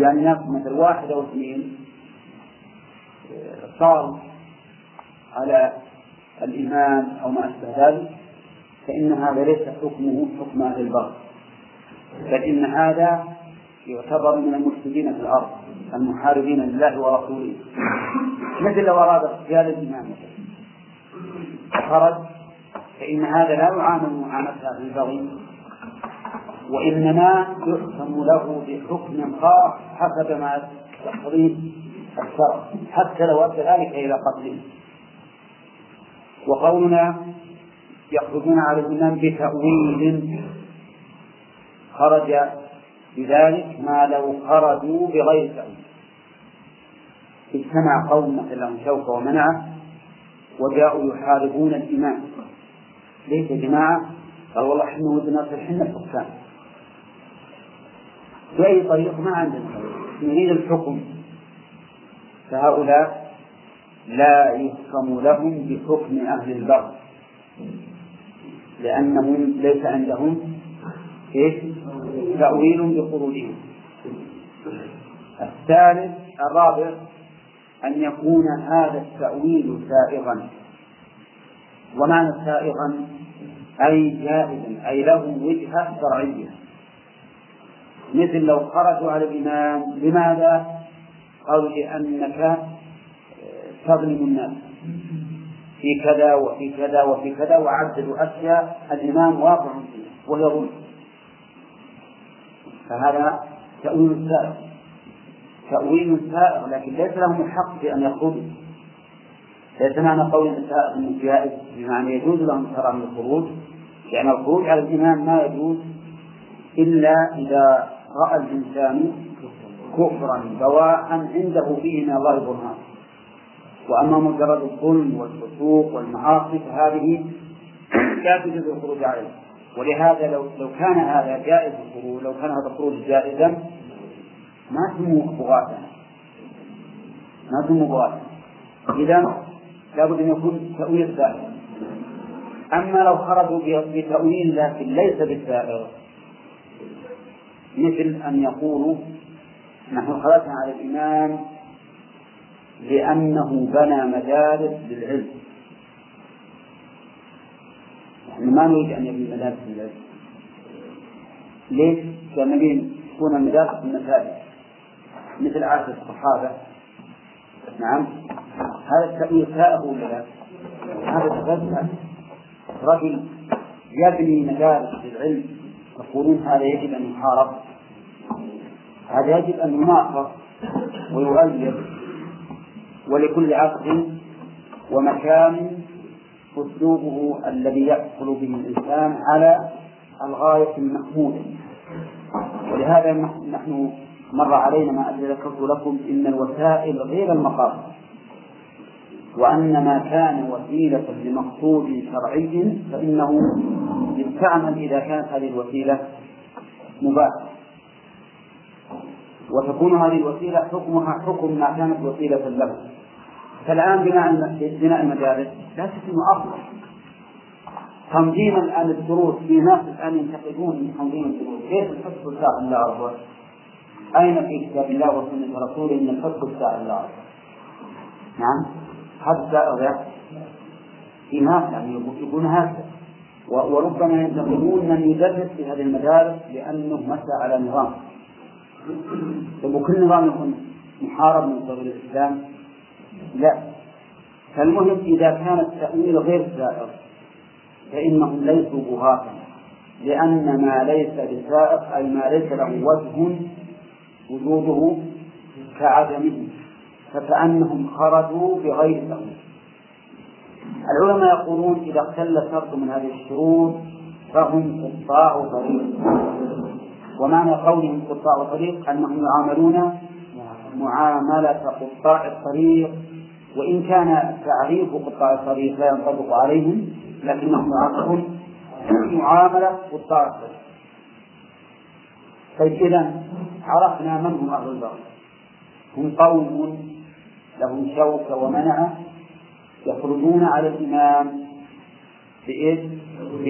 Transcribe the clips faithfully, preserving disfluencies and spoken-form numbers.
يعني ناس مثل واحد أو اثنين صار على الإمام أو ما أشبه ذلك، فإن هذا ليس حكمه حكم أهل البغي، بل إن هذا يعتبر من المفسدين في الأرض المحاربين لله ورسوله. مثل لو أراد اغتيال الإمام خرج، فإن هذا لا يعامل معاملة أهل البغي، وإنما يحكم له بحكم خاص حسب ما يقتضيه الشرع، حتى لو أدى ذلك إلى قتله. وقولنا يخرجون على الإمام بتأويل، خرج بذلك ما لو خرجوا بغير تأويل. اجتمع قوم مثل لهم شوكة ومنعه وجاءوا يحاربون الإمام، ليس يا جماعة؟ قال والله احنا ودنا في الحنة الحكام بأي طريق ما عندنا، نريد الحكم. فهؤلاء لا يحكم لهم بحكم أهل البغي، لأنهم ليس عندهم تأويل بخروجهم. الثالث الرابع أن يكون هذا التأويل سائغا. ومعنى سائغا أي جائزا، أي له وجهة شرعية. مثل لو خرجوا على الإمام لماذا؟ قالوا لأنك تظلم الناس في كذا وفي كذا وفي كذا، وعددوا أشياء الإمام واقع فيها وهي ظلم، فهذا تأويل سائغ، تأويل سائغ، لكن ليس لهم الحق في أن يخرجوا. ليس معنى قول سائغ من جائز بمعنى يجوز لهم شرعا الخروج، لأن الخروج على الإمام ما يجوز إلا إذا رأى الإنسان كفرا بواحا عنده فيه من الله برهان. وأما مجرد الظلم والفسوق والمعاصي فهذه لا تجوز الخروج عليه. ولهذا لو لو كان هذا جائز الخروج، لو كان هذا الخروج جائزا ما سموه بغاة، ما سموه بغاة. إذا لابد أن يكون تأويل سائغ. أما لو خرجوا بتأويل لكن ليس بالسائغ، مثل أن يقولوا نحن خرجنا على الإمام لأنه بنى مدارس للعلم، نحن ما نريد أن يبني مدارس للعلم. ليش؟ لأن نبي تكون المدارس في المساجد مثل عهد الصحابة. نعم، هذا التأويل سائغ ولا لا؟ هذا تفسر رجل يبني مدارس للعلم يقولون هذا يجب أن يحارب، هذا يجب أن يناقض ويؤيد. ولكل عصر ومكان أسلوبه الذي يحصل به الإنسان على الغاية المحمودة. ولهذا نحن مر علينا ما ذكرت لكم إن الوسائل غير المقاصد، وأن ما كان وسيلة لمقصود شرعي فإنه يستعمل إذا كانت هذه الوسيلة مباحة، وتكون هذه الوسيلة حكمها حكم ما كانت وسيلة له. فالآن بناء المدارس لا تكون أفضل. تنظيم الآن الدروس، في ناس الآن ينتقدون من تنظيم الدروس، كيف الحفظ الساعة لا أرضى؟ أين في كتاب الله وسنة رسوله إن الحفظ الساعة لا أرضى؟ نعم، هذا سائغ. في ناس يعني يقولون هكذا، وربما ينتقدون من يدرس في هذه المدارس لأنه مشى على نظام، وكل نظام يكون محارب من قبل الإسلام. لا، فالمهم إذا كان التأويل غير سائغ فإنهم ليسوا بغاة، لأن ما ليس بسائغ أي ما ليس له وجه وجوده كعدمه، فكأنهم خرجوا بغير تأويل. العلماء يقولون إذا اختل شرط من هذه الشروط فهم قطاع طريق. ومعنى قولهم قطاع طريق أنهم يعاملون معاملة قطاع الطريق، وإن كان تعريف قطاع الطريق لا ينطبق عليهم لكنهم يعاملون معاملة قطاع الطريق. فإذا عرفنا من هم أهل البغي. هم قوم لهم شوكة ومنعة يخرجون على الإمام بإيش؟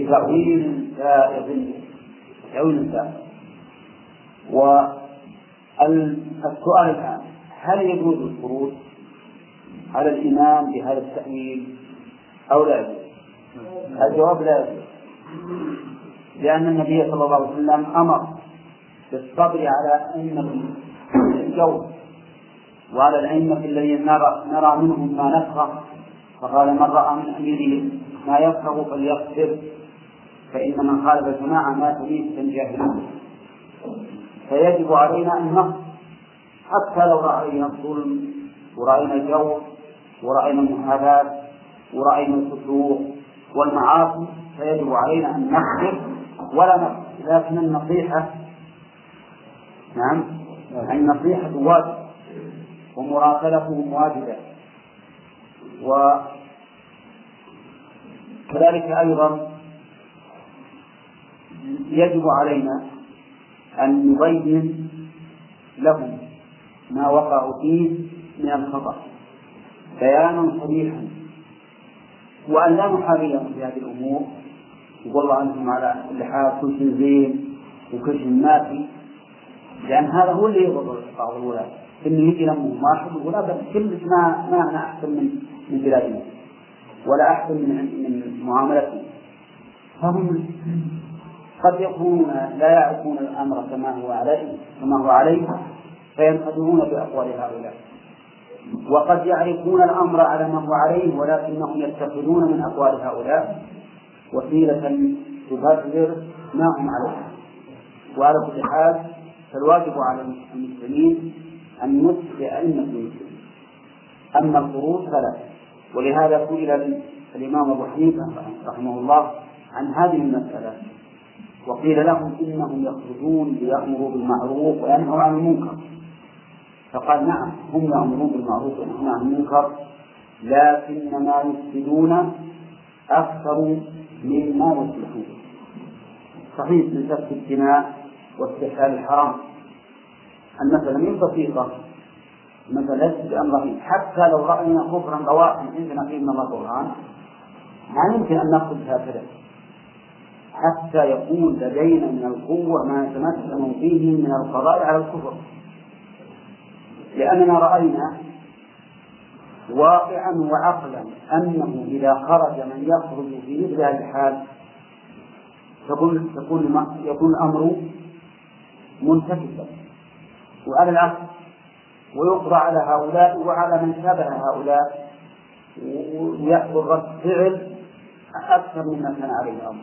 بتأويل سائغ، تأويل سائغ. السؤال الآن: هل يجوز الخروج على الإمام بهذا التأويل أو لا يجوز؟ الجواب: لا يجوز، لأن النبي صلى الله عليه وسلم أمر بالصبر على أئمة الجور وعلى الأئمة الذين نرى, نرى منهم ما نكره، فقال: من رأى من أميره ما يكره فليصبر، فإن من خالف الجماعة مات ميتا جاهلا. فيجب علينا أن نصبر حتى لو رأينا الظلم ورأينا الجور ورأينا المحاباة ورأينا الفسوق والمعاصي، فيجب علينا أن نصبر ولا نصبر. لكن النصيحة نعم النصيحة واجب ومراسلتهم واجبة. وكذلك أيضا يجب علينا أن نبين لهم ما وقعوا فيه من الخطأ بيانا صريحا، وأن لا نحابيهم في هذه الأمور يقول الله عنهم على كل حال كل شيء زين وكل شيء ماتي، لأن هذا هو اللي يضر بعض الولاة، إنه يجي لهم واحد يقول أبدا كلمة ما ما أنا أحسن من من بلادنا ولا أحسن من من معاملتنا. فهم قد يكونون لا يعرفون الأمر كما هو عليه كما هو عليه فينقدرون بأقوال هؤلاء، وقد يعرفون الأمر على ما هو عليه ولكنهم يتخذون من أقوال هؤلاء وسيلة تبرر ما هم عليه. وعلى كل حال فالواجب على المسلمين أن ينصح أئمة المسلمين، أما الخروج فلا. ولهذا سئل الإمام أبو حنيفة رحمه الله عن هذه المسألة وقيل لهم إنهم يخرجون ليأمروا بالمعروف وينهوا عن المنكر، فقال: نعم، هم يأمرون بالمعروف وينهون عن المنكر، لكن ما يفسدون أكثر مما يصلحون. صحيح من سفك الدماء واستحلال الحرام المسألة من بسيطة، مثلا ليست بأمر، حتى لو رأينا كفرا بواحا عندنا فيه من الله برهان ما يمكن أن نأخذ هكذا حتى يكون لدينا من القوة ما يتمكن فيه من القضاء على الكفر، لأننا رأينا واقعا وعقلا أنه إذا خرج من يخرج في مثل هذه الحال تكون تكون يكون الأمر منتكسا وعلى العكس، ويقضى على هؤلاء وعلى من شابه هؤلاء ويحصل رد فعل أكثر مما كان عليه الأمر.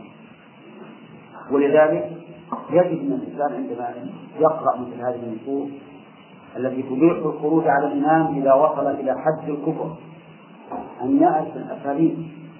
ولذلك يجب أن الإنسان عندما يقرأ مثل هذه النصوص التي تبيح الخروج على الإمام إذا وصل إلى حد الكفر أن يعرف الأساليب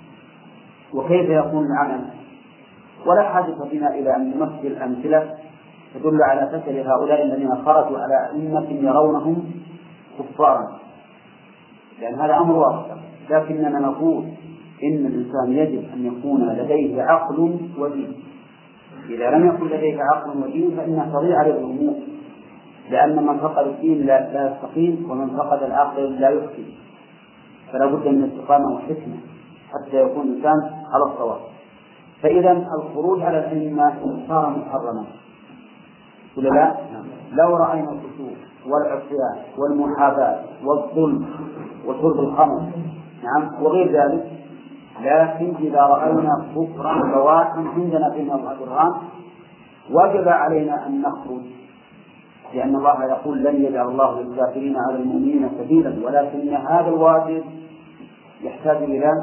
وكيف يكون العمل، ولا حاجة بنا إلى أن نمثل أمثلة تدل على فشل هؤلاء الذين خرجوا على أئمة يرونهم كفارا، لأن هذا أمر واقع. لكننا نقول إن الإنسان يجب أن يكون لديه عقل ودين، إذا لم يكن لديك عقل ودين فإنها تضيع عليه الأمور، لأن من فقد الدين لا, لا يستقيم ومن فقد العقل لا يحكم، فلا بد من استقامة وحكمة حتى يكون الإنسان على الصواب. فإذا الخروج على الأئمة صار محرما ولا لا؟ لو رأينا الفسوق والعصيان والمحاباة والظلم وشرب الخمر نعم وغير ذلك، لكن إذا رأينا كفرا بواحا عندنا في القرآن وجب علينا أن نخرج، لأن الله يقول: لن يجعل الله للكافرين على المؤمنين سبيلا، ولكن هذا الواجب يحتاج إلى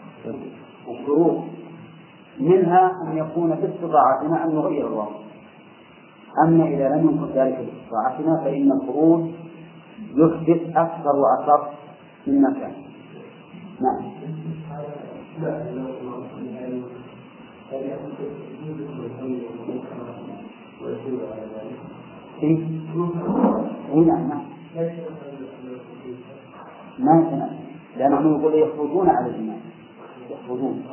الشروط، منها أن يكون باستطاعتنا أن نغير الواقع. أما إذا لم يكن ذلك باستطاعتنا فإن الخروج يحدث أكثر وأكثر مما كان. نعم. إيه؟ نعم نعم ما يمكن، لأنهم يقول يخرجون على الإمام يخرجون.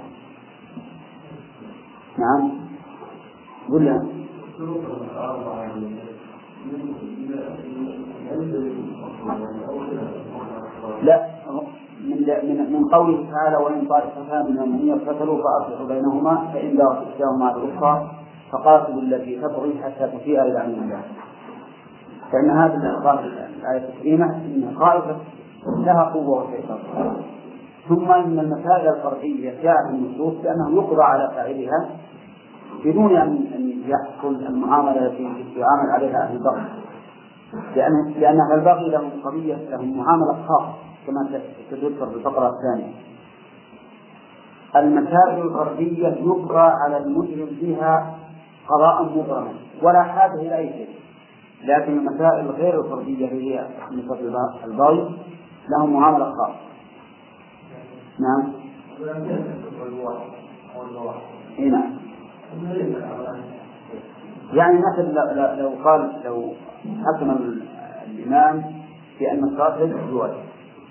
نعم قل لها. لا، من من قوله تعالى: وإن طائفتان من المؤمنين اقتتلوا فأصلحوا بينهما فإن بغت إحداهما على الأخرى فقاتلوا التي تبغي حتى تفيء إلى أمر الله. فإن هذا الآية الكريمة إنها طائفة لها قوة وسيطرة. ثم إن المسائل الفرعية جاء في النصوص بأنه يقضى على فاعلها بدون أن يحصل المعاملة التي يعامل عليها أهل البغي، لأن لأن أهل البغي لهم قضية لهم معاملة خاصة كما تذكر في الفقرة الثانية. المسائل الفردية يقضى على المجرم فيها قضاء مبرما ولا حاجة إلى أي شيء، لكن المسائل غير الفردية هي مثل البغي لهم معاملة خاصة. نعم. نعم. يعني مثل لو قال لو حكم الإمام بأن الصلاة ليست بواجب،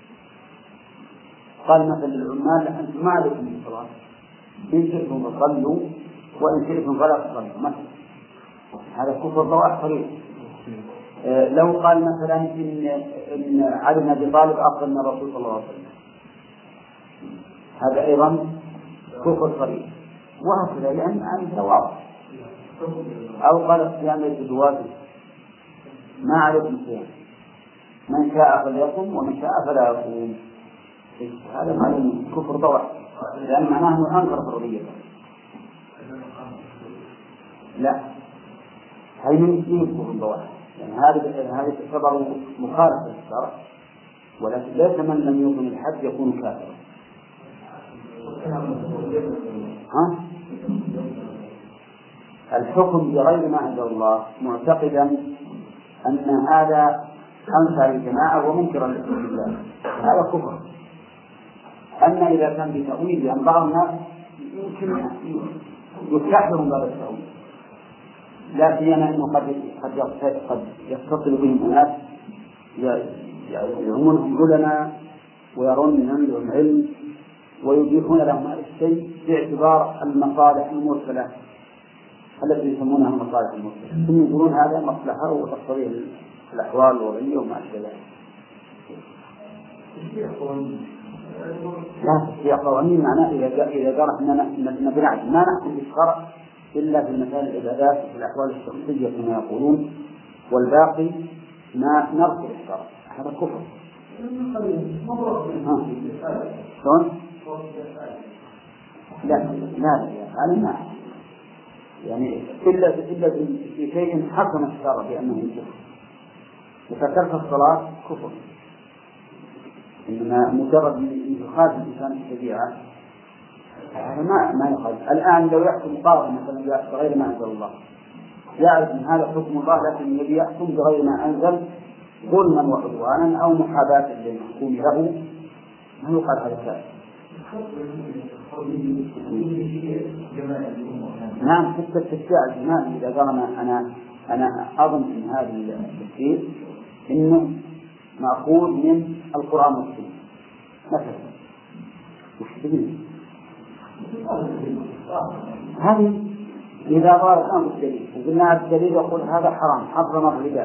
قال مثل للعمال أنتم ما عليكم الصلاة، إن شئتم فصلوا وإن شئتم فلا تصلوا مثلا، هذا كفر ضواء صريح. آه لو قال مثلا إن إن علي بن أبي طالب أفضل من الرسول صلى الله عليه وسلم، هذا أيضا كفر صريح، وهكذا لأن عنده واضح. أو قال الصيام ليس بواجب، ما عليكم صيام، من شاء فليقم ومن شاء فلا يقوم، هذا معنى كفر ضواء، لأن معناه أنه أنكر فرضية. لا، هي من كفر ضواء، يعني هذه هذه تعتبر مخالفة للشرع، ولكن ليس من لم يكن الحد يكون كافرا. ها؟ الحكم بغير ما أنزل الله معتقدا أن هذا أنكر الجماعة ومنكرا لله، هذا كفر. أما إذا كان بتأويل، لأن بعض الناس يمكن يستحضرون بهذا التأويل، لا سيما أنه قد قد قد يتصل بهم أناس يعلمونهم علماء ويرون من عندهم علم ويجيبون لهم هذا الشيء باعتبار المصالح المرسلة التي يسمونها المصالح المرسلة، ثم يقولون هذا مصلحة وتقتضي الأحوال الوضعية وما أشبه ذلك. لا، هي قوانين معناه إذا إذا قال إننا بنعم ما نحكم بالشرع إلا في المسائل العبادات وفي الأحوال الشخصية كما يقولون، والباقي ما نرفض الشرع، هذا كفر. شلون؟ لا لا هذا ما يعني إلا إلا في شيء حكم الشرع بأنه كفر، وفترك الصلاة كفر، إنما مجرد من يخالف الإنسان الشريعة هذا ما ما يخالف. الآن لو يحكم قاضي مثلا بغير ما أنزل الله، يعرف أن هذا حكم الله لكن يبي يحكم بغير ما أنزل ظلما وعدوانا أو محاباة للمحكوم له، ما يقال هذا الكلام. نعم، حتى التشريع الجماعي إذا قال أنا أنا أنا أظن من هذا التفسير إنه مأخوذ من القرآن والسنة مثلا، هذه إذا ظهر الآن بالدليل وقلنا الدليل يقول هذا حرام حرم الربا،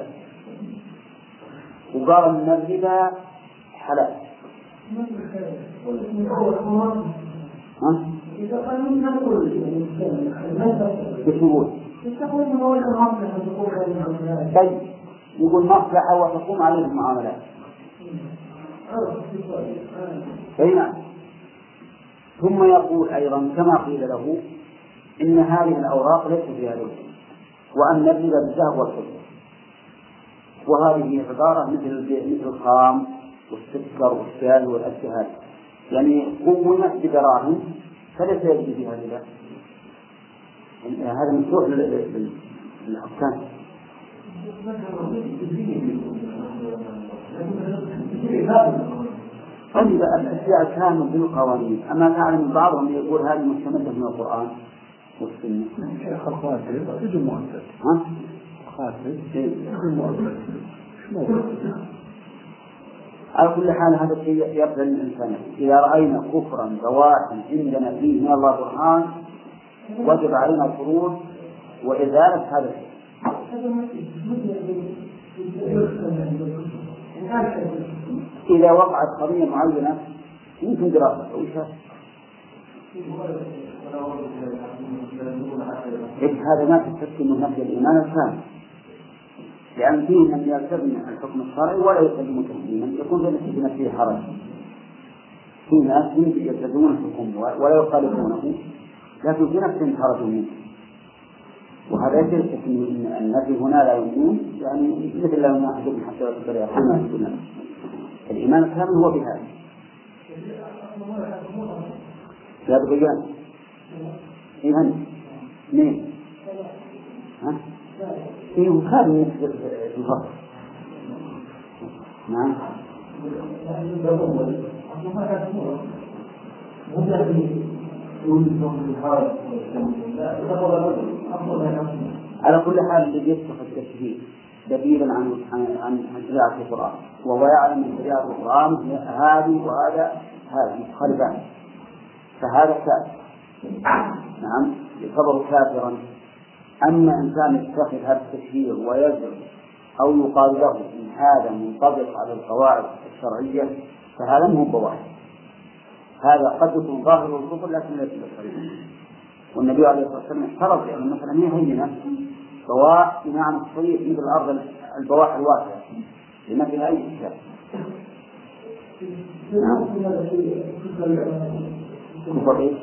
وقال أن الربا حلال، ها؟ بشروط. طيب يقول مصلحة وتقوم عليه المعاملات. نعم. ثم يقول أيضا كما قيل له إن هذه الأوراق ليست فيها ربا، وأن الربا بالذهب والفضة، وهذه عبارة مثل مثل الخام والسكر والشاي والأشياء، يعني قومت بدراهم فليس يجري فيها ربا، هذا مفتوح للحكام. طيب الأشياء كانوا بالقوانين، أما نعلم بعضهم يقول هذه مستمدة من القرآن والسنة. شيخ الخاتم يجب مؤثر. ها؟ الخاتم يجب مؤثر. على كل حال هذا الشيء يبدأ الإنسان إذا رأينا كفرا بواحا عندنا فيه من الله برهان وجب علينا الخروج وإزالة هذا الشيء. إذا وقعت قضية معينة يمكن دراسة أو إشهاد، هذا ما تستثني من نفي الإيمان الكامل، لأن فيه من يلتزم الحكم الشرعي ولا يلتزم تسليما يكون في نفسه حرج. في ناس يلتزمون الحكم ولا يخالفونه لكن في نفسهم حرج منه، وهذا يدل أن النبي هنا لا يؤمن يعني مثل لا يؤمن أحدكم حتى يقبل يقول الإيمان الكامل هو بهذا. لا بغيان إيمان مين؟ ها؟ إيه وكان من الفضل. نعم. على كل حال الذي يتخذ التشبيه دليلا عن عن شريعة القرآن وهو يعلم من شريعة القرآن هذه وهذا هذا مختلفان فهذا كافر. نعم يعتبر كافرا. أما إنسان يتخذ هذا التشبيه ويزعم أو يقال له إن هذا منطبق على القواعد الشرعية فهذا مو بواحد، هذا قد يكون ظاهر الكفر لكن ليس بالصريح. والنبي عليه الصلاة والسلام احترز لأن مثلا هي هينة بواح بمعنى الصريح مثل الأرض البواح الواسعة لما فيها أي إشكال. كفر إيش؟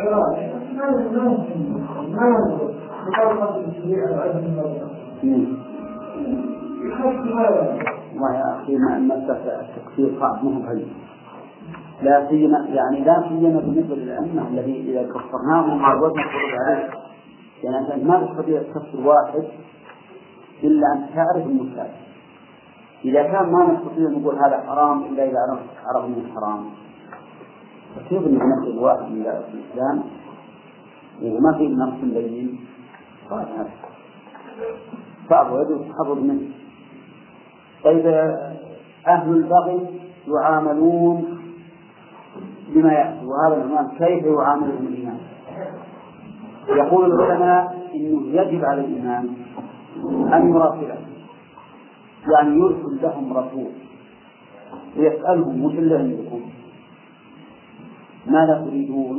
ما يا أخي مسألة التكفير صعب مهم هذه لا سيما يعني لا سيما بالنسبة للأئمة الذي إذا كفرناهم عودنا الخروج عليه، يعني أنت ما تستطيع تكفر واحد إلا أن تعرف المشكلة. إذا كان ما نستطيع نقول هذا حرام إلا إذا عرف من الحرام فكيف نقول الواحد من الإسلام وما في نص بين صعب هذا صعب ويجب التحرر منه. طيب أهل البغي يعاملون بما يأتي وهذا العنوان كيف يعاملهم الإمام. يقول العلماء إنه يجب على الإمام أن يراسله يعني يرسل لهم رسول ويسألهم وش اللي عندكم ماذا تريدون.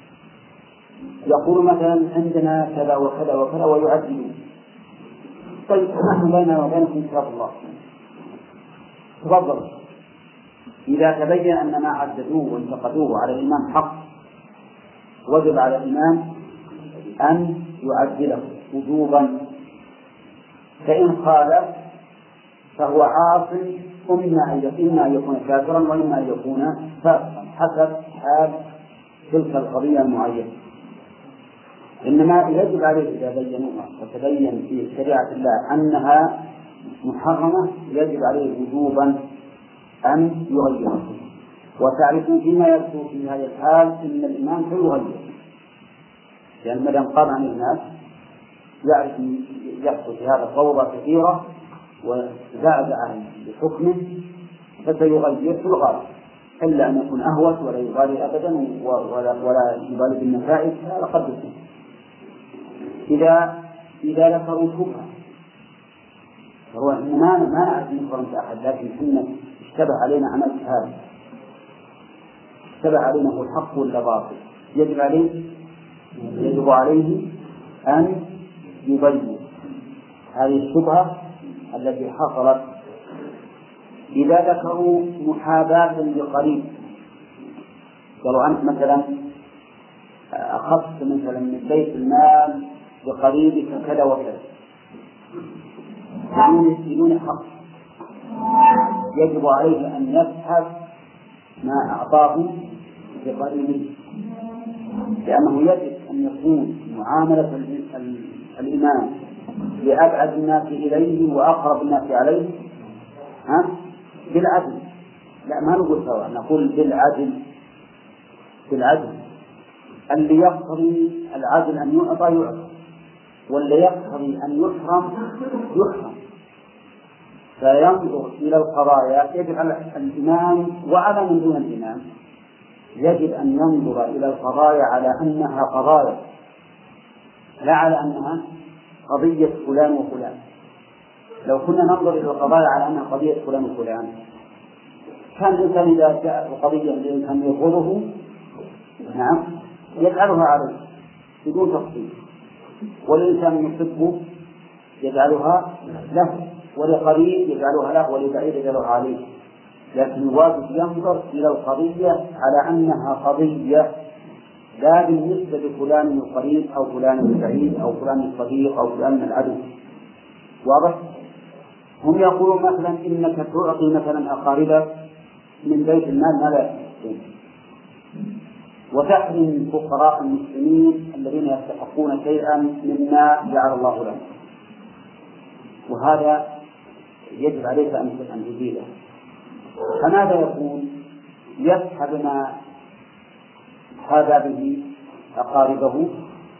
يقول مثلا عندنا كذا وكذا وكذا ويعدلون. طيب نحن بيننا وبينكم كتاب الله تفضل. إذا تبين أن ما عددوه وانتقدوه على الإمام حق وجب على الإمام أن يعدله وجوبا، فإن خالف فهو عاص إما أن يكون كافرا وإما أن يكون فاسقا حسب حال تلك القضية المعينة. إنما يجب عليه إذا بينوها وتبين في شريعة الله أنها محرمة يجب عليه وجوبا أن يغيره. وتعرفون فيما يبدو في هذه الحال إن الإمام سيغير لأن مدام قام عن الناس يعرف يحصل في هذا فوضى كثيرة وزعزعة بحكمه فسيغير في الغالب إلا أن يكون أهوس ولا يبالي أبدا ولا, ولا يبالي بالنتائج هذا قد يكون. إذا إذا ذكروا شبهة فهو ما ما نعرف نقرأ أحد لكن حنا اشتبه علينا عمل هذا اشتبه علينا هو الحق ولا باطل يجب عليه يجب عليه أن يبين هذه الشبهة التي حصلت. إذا ذكروا محاباة لقريب قالوا أنت مثلا أخذت مثلا من بيت المال لقريبك كذا وكذا بدون حق يجب عليه أن يسحب ما أعطاه لقريبه لأنه يجب أن يكون معاملة الإمام لأبعد الناس إليه وأقرب الناس عليه ها بالعدل. لا ما نقول سواء نقول بالعدل بالعدل اللي يقتضي العدل أن يعطى يعطى واللي يقتضي أن يحرم يحرم. فينظر إلى القضايا يجب على الإمام وعلى من دون الإمام يجب أن ينظر إلى القضايا على أنها قضايا لا على أنها قضية فلان وفلان. لو كنا ننظر إلى القضايا على أنها قضية فلان وفلان كان الإنسان إذا جاء القضية الإنسان يرفضه نعم يجعلها عليه بدون تفصيل والإنسان يحبه يجعلها له ولقريب يجعلها له ولبعيد يجعلها عليه، لكن الواجب ينظر إلى القضية على أنها قضية، لا بالنسبة لفلان القريب أو فلان البعيد أو فلان الصديق أو فلان العدو. واضح؟ هم يقولون مثلا إنك تعطي مثلا أقاربك من بيت المال ما لا يستحقون، وتحرم فقراء المسلمين الذين يستحقون شيئا مما جعل الله لهم، وهذا يجب عليك أن تزيله. فماذا يكون؟ يسحب ما هذا به أقاربه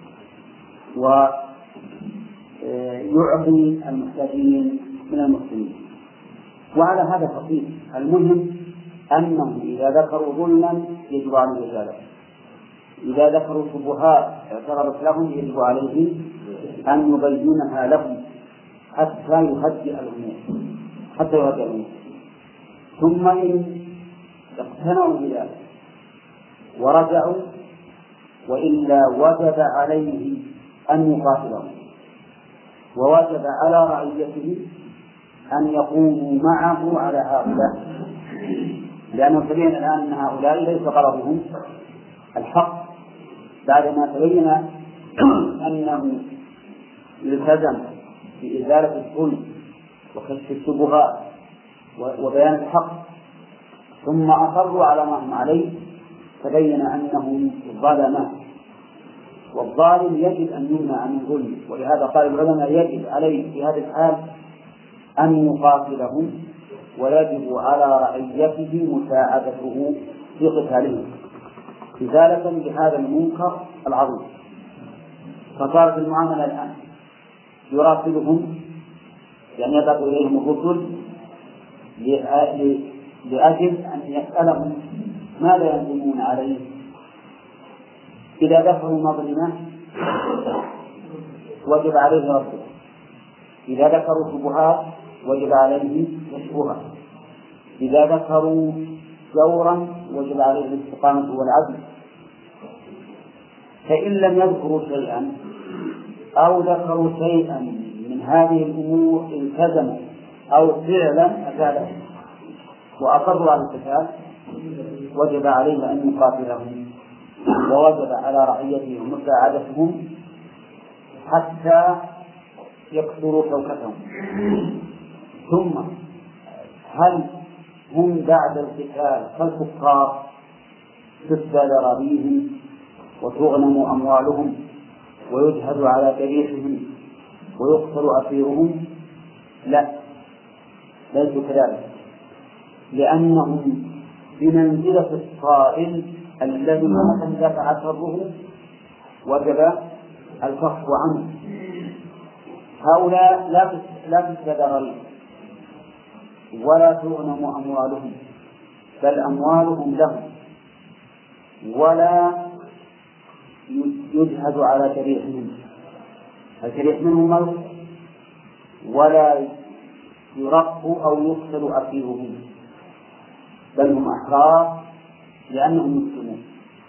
ويعطي المحتاجين من المسلمين، وعلى هذا فقير. المهم أنهم إذا ذكروا ظلما يجب عليه ذلك، إذا ذكروا شبهات اعترضت لهم يجب عليه أن يبينها لهم حتى يهدئ الأمور حتى يهدئ الأمور ثم إن اقتنعوا بذلك ورجعوا وإلا وجب عليه أن يقاتلهم، ووجب على رعيته أن يقوموا معه على هؤلاء، لأنه تبين الآن أن هؤلاء ليس غرضهم الحق بعدما تبين أنه التزم بإزالة الظلم وكشف الشبهات وبيان الحق ثم أصروا على ما هم عليه، تبين أنهم ظلمة، والظالم يجب أن يمنع عن الظلم. ولهذا قال العلماء يجب عليه في هذه الحال أن يقاتلهم، ويجب على رعيته مساعدته في قتالهم إزالة لهذا المنكر العظيم. فصارت المعاملة الآن يراسلهم، يعني يبعث إليهم الرسل لأجل أن يسألهم ماذا ينظمون عليه. إذا ذكروا مظلمة وجب عليه رده، إذا ذكروا شبهات وجب عليه كشفها، إذا ذكروا جورا وجب عليه الاستقامة والعدل. فإن لم يذكروا شيئا أو ذكروا شيئا من هذه الأمور التزموا أو فعلا أزاله وأقروا على القتال وجب عليه أن يقاتلهم، ووجب على رعيته مساعدتهم حتى يكسروا شوكتهم. ثم هل هم بعد القتال كالكفار تسبى ذراريهم وتغنم أموالهم ويجهد على جريحهم ويقتل أسيرهم؟ لا، ليسوا كذلك، لأنهم بمنزلة الصائل الذي متى دفع شره وجب الكف عنه. هؤلاء لا لا تسبى ذراريهم ولا تغنم أموالهم، بل أموالهم لهم، ولا يجهد على جريحهم، الجريح منهم موت، ولا يرق أو يقتل أسيرهم، بل هم أحرار لأنهم مسلمون.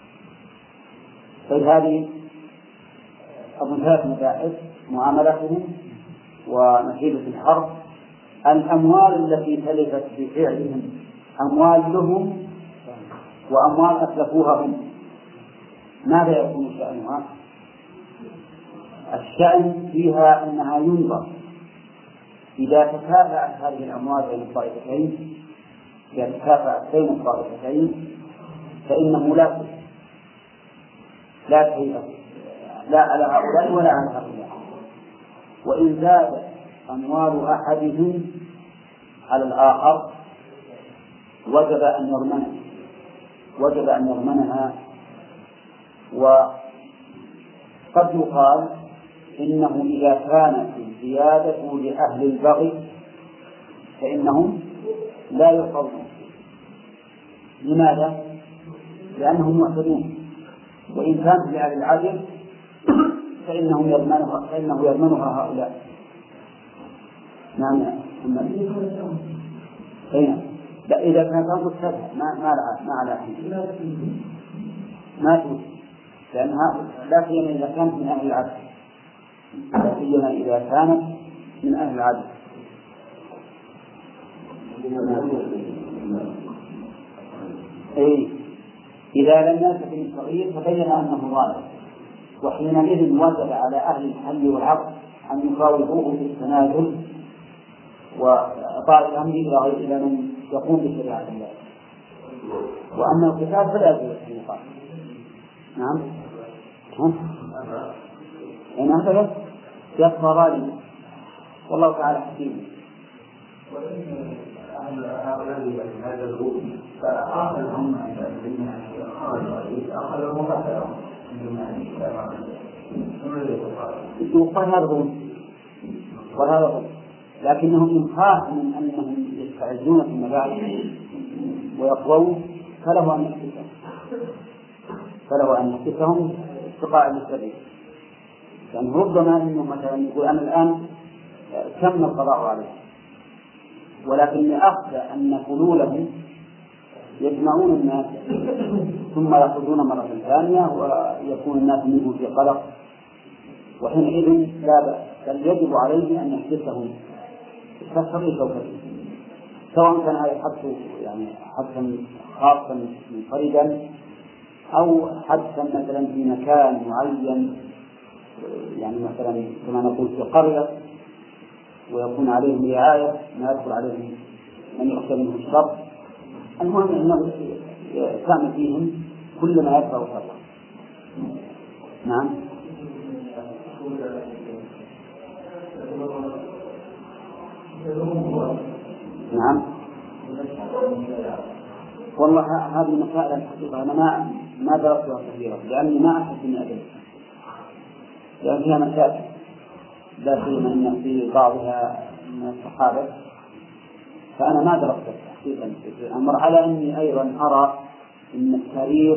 فهذه أظن ثلاث مباحث: معاملتهم ونتيجة الحرب، الأموال التي تلفت بفعلهم أموال لهم وأموال أتلفوها هم، ماذا يكون شأنها؟ الشأن فيها أنها ينظر إذا تكافأت هذه الأموال بين الطائفتين، إذا تكافأت بين الطائفتين فإنه لا لا شيء لا على هؤلاء ولا على هؤلاء. وإن زاد أموال أحدهم على الآخر وجب أن يضمنها وجب أن يضمنها وقد يقال إنه إذا كانت الزيادة لأهل البغي فإنهم لا يحفظون. لماذا؟ لأنهم معتدون. وإن كانت لأهل العدل فإنهم يضمنها فإنه يضمنها هؤلاء. نعم يا محمد. أين؟ لا، إذا كانت أنقذ سبع ما ما لا ما على ما تقول، لأنها لا سيما إذا كانت من أهل العدل، لا سيما إذا كانت من أهل العدل. أي إذا لم يثبت الصغير تبين أنه ظالم، وحينئذ وجب على أهل الحل والعقد أن يفاوضوه بالتنازل وإعطاء الأمر إلى من يقوم بشريعة الله، وأما القتال فلا يجوز أن يقاتل. نعم. أين هذا يبقى ظالما، والله تعالى حكيم. وإن أهل هؤلاء هذا الغرب فأخذهم أخذهم مثلا يقال هذا هو وهذا هو، لكنهم إن خافوا من أنهم يستعجلون في المباعث ويقوون فله أن يحدثهم فله أن يحدثهم استقاء للسبيل. يعني ربما أنه مثلا يقول أنا الآن تم القضاء عليه، ولكن أخشى أن فلولهم يجمعون الناس ثم يخرجون مرة ثانية ويكون الناس منهم في قلق، وحينئذ لا بأس، بل يجب عليه أن يحدثهم كسر شوكته، سواء كان هذا الحدث يعني حدثا خاصا منفردا أو حدثا مثلا في مكان معين، يعني مثلا كما نقول في قرية ويكون عليهم رعاية ما يدخل عليهم من يخشى منه الشر. المهم أنه كان فيهم كل ما يدفع شره. نعم. نعم. والله هذه المسائل الحقيقة أنا ما ما درستها كثيرا لأني ما أحس إني أدري، لأن فيها مشاكل لا سيما أن في بعضها من الصحابة، فأنا ما درست تحقيقا في الأمر، على أني أيضا أرى أن التاريخ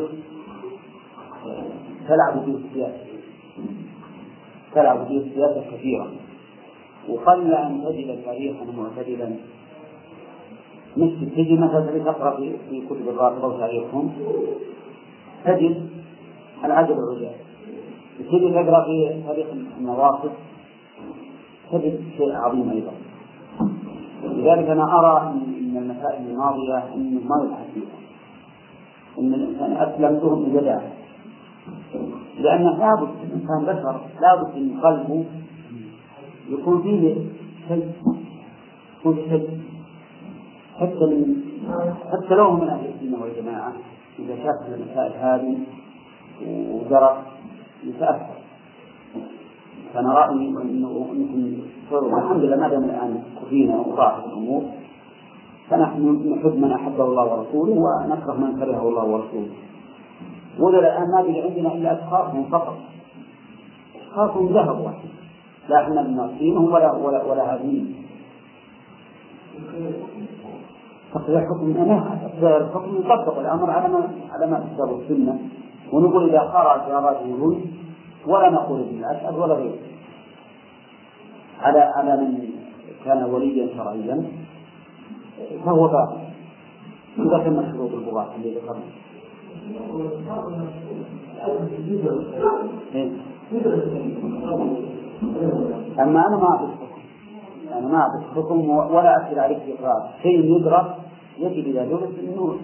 تلعب فيه السياسة تلعب فيه السياسة كثيرا، وقل أن تجد تاريخا معتدلا. مثل تجد مثلا تقرأ في كتب الرافضة وتاريخهم تجد العجب الرجال، تجد تقرأ في تاريخ النواصب تجد شيء عظيم أيضا. لذلك أنا أرى أن المسائل الماضية أنه ما يبحث فيها، أن الإنسان أسلم لهم بجدع، لأن لابد الإنسان بشر لابد أن قلبه يكون فيه شيء يكون شيء حتى من حتى لو من أهل السنة والجماعة إذا شاف المسائل هذه ودرس يتأثر. فأنا رأيي أنه الحمد لله ما دام الآن كفينا وضاعت الأمور فنحن نحب من أحب الله ورسوله ونكره من كرهه الله ورسوله. ولا الآن ما بقي عندنا إلا أشخاصهم فقط، أشخاصهم ذهبوا لا احنا بنعطيهم ولا ولا ولا هادين. تقرير الحكم أنا تقرير الحكم يطبق الأمر على ما على ما تسبب السنة، ونقول إذا خرج رجل ولا نقول بالأشهد ولا غيره على على من كان وليا شرعيا فهو باطل إذا كان شروط البغاة اللي ذكرنا. أما أنا ما أعرف أنا ما أعرف الحكم ولا أكل عليك إقرار شيء يدرس يجب إذا درس إنه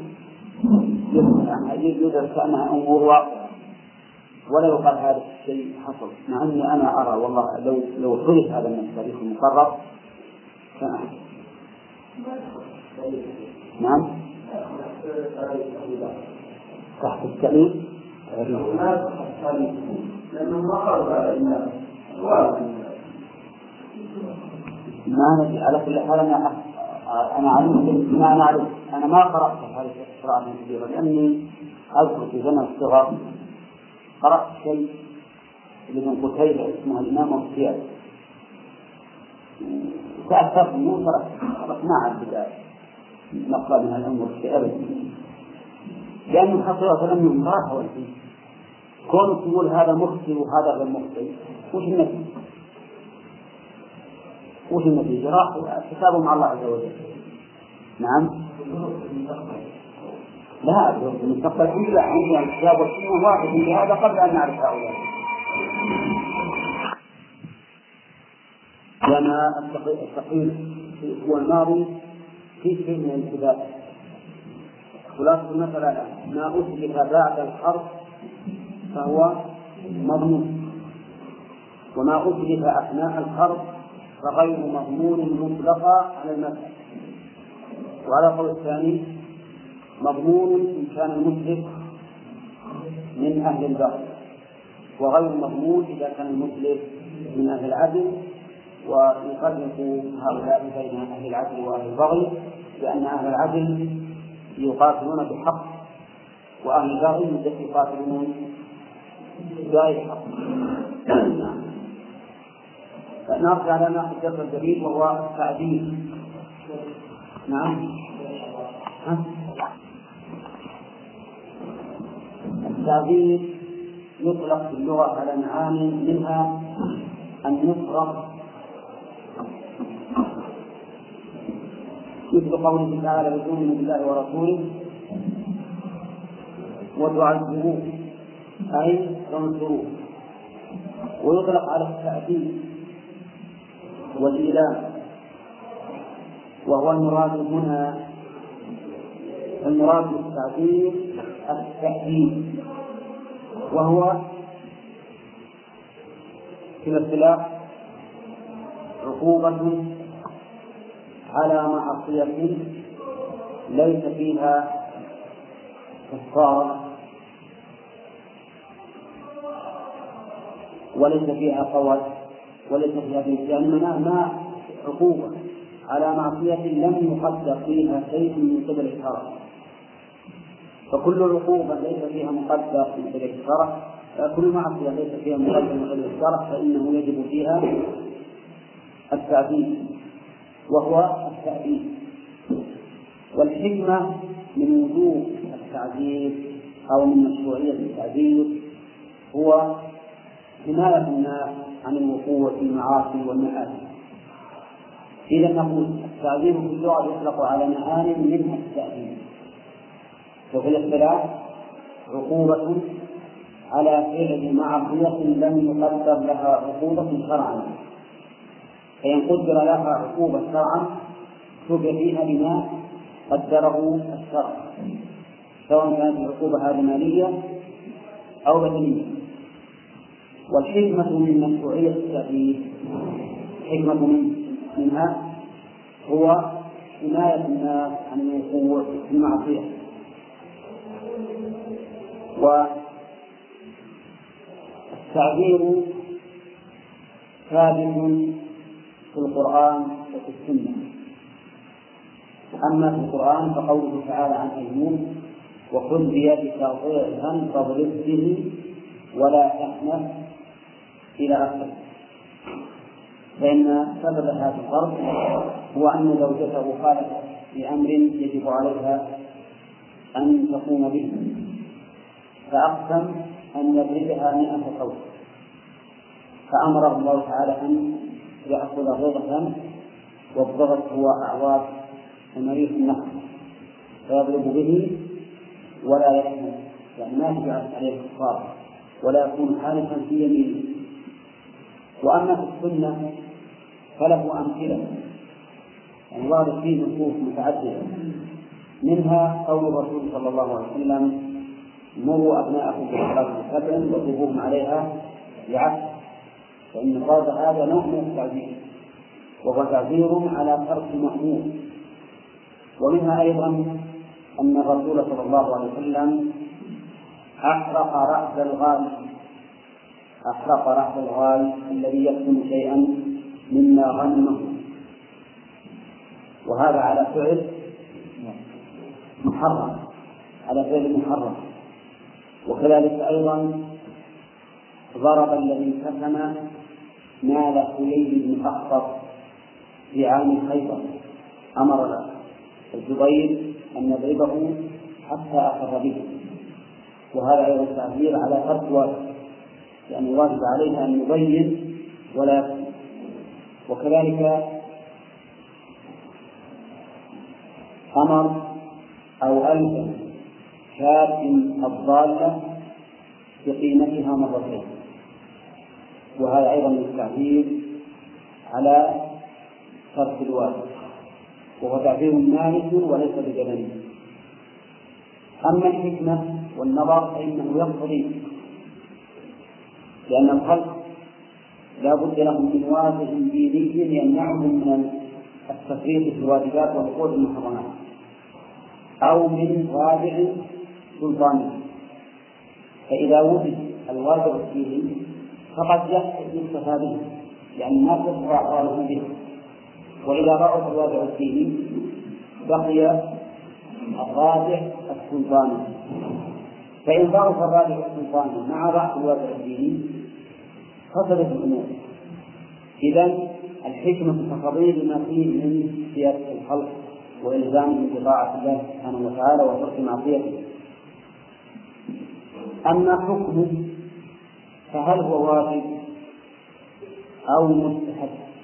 يدرس كأنها أمور واقعة ولا يقال هذا الشيء حصل، مع أني أنا أرى والله لو لو حدث هذا من التاريخ المقرر كان أحسن. نعم. تحت التأليف لأنه ما خرج على الناس ما ندري. على كل حال أنا أنا علمت ما أنا أعرف أنا ما قرأت هذه القراءة كثيرا لأني أذكر في زمن الصغر قرأت شيء لابن قتيبة اسمه الإمام السياسي تأثرت منه فرحت ما عاد بداية نقرأ من الأمور الشيء أبدا، لأن الحقيقة لم يمراها والفيه كونك تقول هذا مخطئ وهذا غير مخطئ وش النتيجة؟ وش النتيجة؟ راح حسابه مع الله عز وجل. نعم. لا المستقبل الحمد لله عندنا الكتاب والسنة واحد من هذا قبل أن نعرف هؤلاء. لما التقرير في الأسبوع الماضي في شيء من الانتباه. خلاصة المسألة الآن ما أثبت بعد الحرف فهو مضمون، وما أثبت أثناء الحرف فغير مضمون مطلقا على المذهب. وعلى القول الثاني مضمون إن كان المثبت من أهل البغي، وغير مضمون إذا كان المثبت من أهل العدل. ويفرق هؤلاء بين أهل العدل وأهل البغي، لأن أهل العدل يقاتلون بحق وأهل البغي يقاتلون بغير حق. نرجع على ما في الدرس الجديد وهو التعديل. نعم. التعديل يطلق في اللغة على معاني، منها النصرة، مثل قوله تعالى لتؤمنوا بالله ورسوله وتعزروه أي تنصروه. ويطلق على التأديب والإيلام، وهو المراد هنا المراد بالتعديل التأديب، وهو في الاصطلاح عقوبة على معصية ليس فيها كفارة وليس فيها قول وليس فيها بنسيان، ما عقوبة على معصية لم يقدر فيها شيء من قبل الشرع. فكل عقوبة ليس فيها مقدر من قبل الشرع، كل معصية ليس فيها مقدر من قبل الشرع فإنه يجب فيها التعديل، وهو التأديب. والحكمة من وجوب التعديل أو من مشروعية التعديل هو حماية الناس عن الوقوع في المعاصي والمآسي. إذا نقول التعديل في اللغة يطلق على معاني منها التأديب، وفي الاصطلاح عقوبة على فعل معصية لم يقدر لها عقوبة شرعا، فإن قدر لها عقوبة شرعا شبه فيها بما قدره الشرع، سواء كانت العقوبة هذه مالية أو بدنية. والحكمة من مشروعية التأديب حكمة من منها هو حماية الناس عن الوقوع في المعصية. والتعبير ثابت في القرآن وفي السنة. أما في القرآن فقوله تعالى عن أيوب وخذ بيدك ضغطا فاضرب به ولا تحنث إلى آخره، فإن سبب هذا الضرب هو أن زوجته خالفت بأمر يجب عليها أن تقوم به، فأقسم أن يضربها مئة صوت، فأمره الله تعالى أن يأخذ ضغطا، والضغط هو أعواد ومريح النخل، فيضرب به ولا يحمل، يعني ما تجعل عليه كفار ولا يكون حالفا في يمينه. وأما في السنة فله أمثلة، يعني وارد فيه نصوص متعددة، منها قول الرسول صلى الله عليه وسلم مروا أبناءكم بالصلاة سبعا واضربوهم عليها بعشر، فإن قال هذا نوع من التعذير وهو تعذير على ترك المأمور. ومنها أيضا أن الرسول صلى الله عليه وسلم أحرق رأس الغال أحرق رأس الغال الذي يكتم شيئا مما غنمه، وهذا على فعل محرم على فعل محرم. وكذلك أيضا ضرب الذي كتم مال خليل بن أخطر في عام خيبر، أمر الزبير أن يضربه حتى أخذ به، وهذا أيضا تعبير على ترك واجب، لأن يعني الواجب عليه أن يبين ولا يكتم. وكذلك أمر أو ألزم شاة الضالة بقيمتها مرتين، وهذا أيضا التعبير على ترك الواجب. وهو تعبير مالك وليس بجبل. أما الحكمة والنظر فإنه يقتضي، لأن الخلق لا بد لهم من واجب ديني يمنعهم من التفريط في الواجبات والوقوع في المحرمات، أو من واجب سلطاني. فإذا وجد الواجب الديني فقد يكتفى به، يعني ما تدفع أعراضه به. وإذا ضعف الواجب الديني بقي الراجع السلطاني. فإن ضعف الراجع السلطاني مع ضعف الواجب الديني فسدت الأمور. إذن الحكمة تقتضي بما فيه من سياسة الخلق وإلزامهم بطاعة الله سبحانه وتعالى وترك معصيته. أما حكمه فهل هو واجب أو مستحب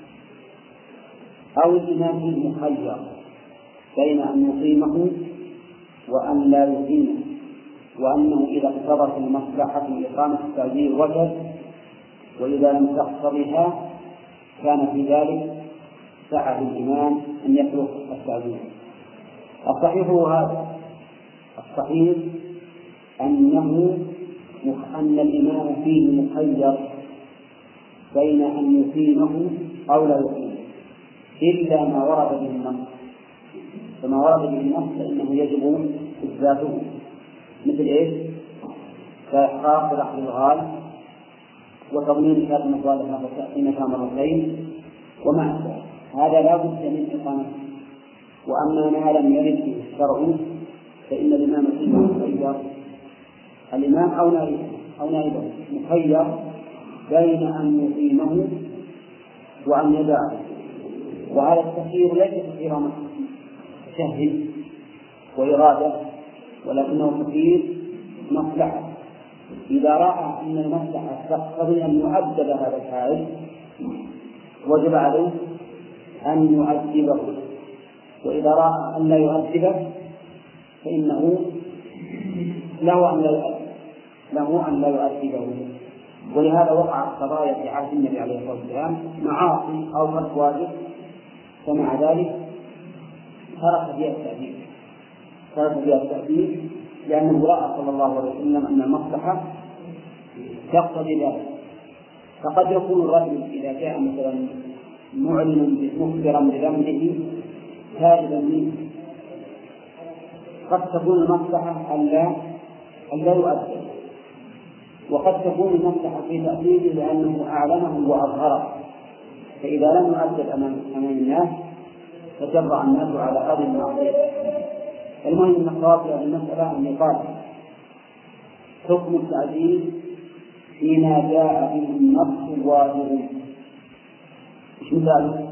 أو الإمام فيه مخير بين أن يقيمه وأن لا يقيمه، وأنه إذا اقتضت المصلحة إقامة التعبير وجب، وإذا لم تقتضها كان في ذلك سعى الإمام أن يخلق التعبير. الصحيح هو هذا، الصحيح أنه أن الإمام فيه مخير بين أن يقيمه أو لا يقيمه، إلا ما ورد به النص. فما ورد به النص فإنه يجب إثباته، مثل إيش؟ كإحقاق لحظ الغال وتضمين شهادة المصالح في مكان مرتين وما أشبه هذا لا بد من إقامته. وأما ما لم يرد به الشرع فإن الإمام فيه مخير، الإمام أو نائبه أو نائبه مخير بين أن يقيمه وأن يدعه. وهذا التخيير ليس تخيير شهد وإرادة، ولكنه تخيير مصلحة. إذا رأى أن المصلحة تقتضي أن يؤدب هذا الفاعل وجب عليه أن يؤدبه، وإذا رأى أن لا يؤدبه فإنه له أن لا يؤدبه له أن لا يؤدبه. ولهذا وقع قضايا في عهد النبي عليه الصلاة والسلام معاصي أو ترك واجب، فمع ذلك ترك فيها التأديب ترك فيها التأديب لأنه رأى صلى الله عليه وسلم أن المصلحة تقتضي ذلك. فقد يكون الرجل إذا جاء مثلا معلنا مخبرا بذنبه تائبا منه، قد تكون المصلحة ألا ألا يؤدب، وقد تكون المصلحة في تأديبه لأنه أعلنه وأظهره، فإذا لم يؤدب أمام الناس تجرأ الناس على هذه المعصية. المهم من الصواب في هذه المسألة أن يقال حكم التعديل فيما جاء به النص الواجب. إيش مثاله؟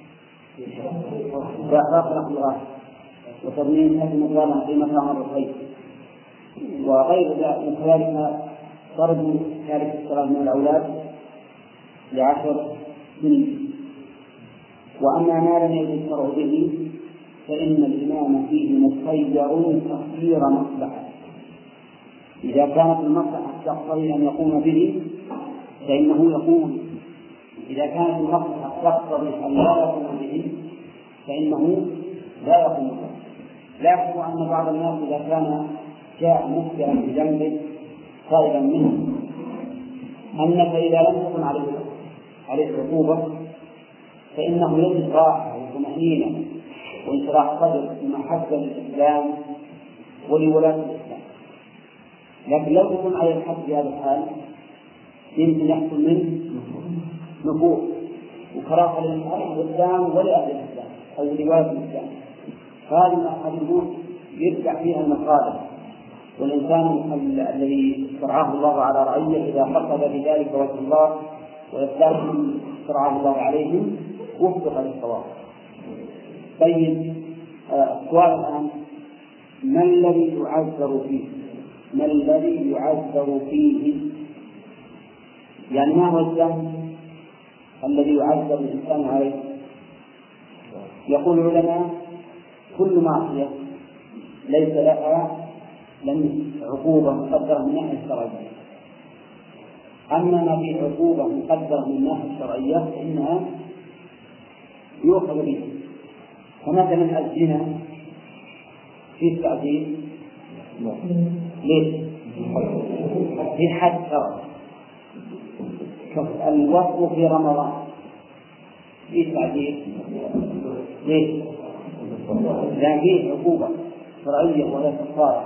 إحقاق لحظ الغال وتضمين شهادة المصالح في مكان مرتين وغير ذلك. وكذلك طرد تارك الصلاة من الأولاد لعشر سنين. وأما ما لم يجد الشرع به فإن الإمام فيه مخير تخيير مصلحة. إذا كانت المصلحة تقتضي أن يقوم به فإنه يقوم، إذا كانت المصلحة تقتضي أن لا يقوم به فإنه لا يقوم به. لاحظوا أن بعض الناس إذا كان جاء مخبرا بذنب خائفا منه أنك إذا لم تكن عليه عليه عقوبة فإنه يجد راحة وطمأنينة وانشراح صدر ومحبة للإسلام ولولاة الإسلام. لكن لو تكون على الحد في هذا الحال يمكن يحصل منه نفوذ وكراهة للإسلام ولأهل الإسلام أو لولاة الإسلام. هذه الأمور يرجع فيها المصالح، والإنسان الذي شرعه الله على رأيه إذا قصد بذلك وجه الله وإسلام شرعه الله عليهم وفق للصواب. طيب السؤال الآن: ما الذي يعذر فيه؟ ما الذي يعذر فيه؟ يعني ما هو الذنب الذي يعذر الإنسان عليه؟ يقول العلماء: كل معصية ليس لها لم عقوبة مقدرة من الناحية الشرعية. أما ما فيه عقوبة مقدرة من الناحية الشرعية فإنها يؤخذ به فمثلا الزنا في تعذيب ليش؟ في حد شرعي. الوقت في رمضان في تعذيب ليش؟ لا فيه عقوبة شرعية ولا كفارة.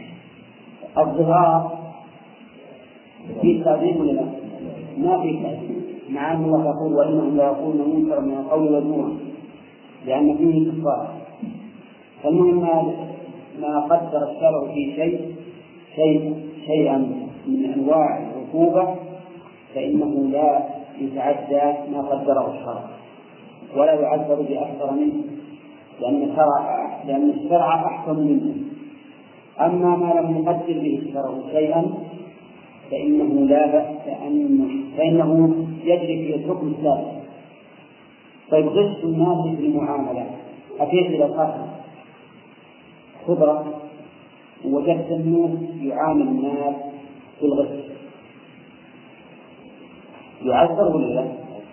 الظهار في تعذيب ولا لا؟ ما في تعذيب، مع أن الله يقول وإنهم لا يقولون منكرا من القول والزور لأن فيه كفارة. فالمهم ما قدر الشرع في شيء شيء شيئا من أنواع العقوبة فإنه لا يتعدى ما قدره الشرع ولا يعذر بأكثر منه، لأن الشرع لأن الشرع أحكم منه. أما ما لم يقدر به الشرع شيئا فإنه لا بأس أن فإنه يجري في الحكم الثابت. طيب غش الناس في المعاملة، أتيت إلى الآخر خبرة وجدت أنه يعامل الناس بالغش، يعذر ولا لا؟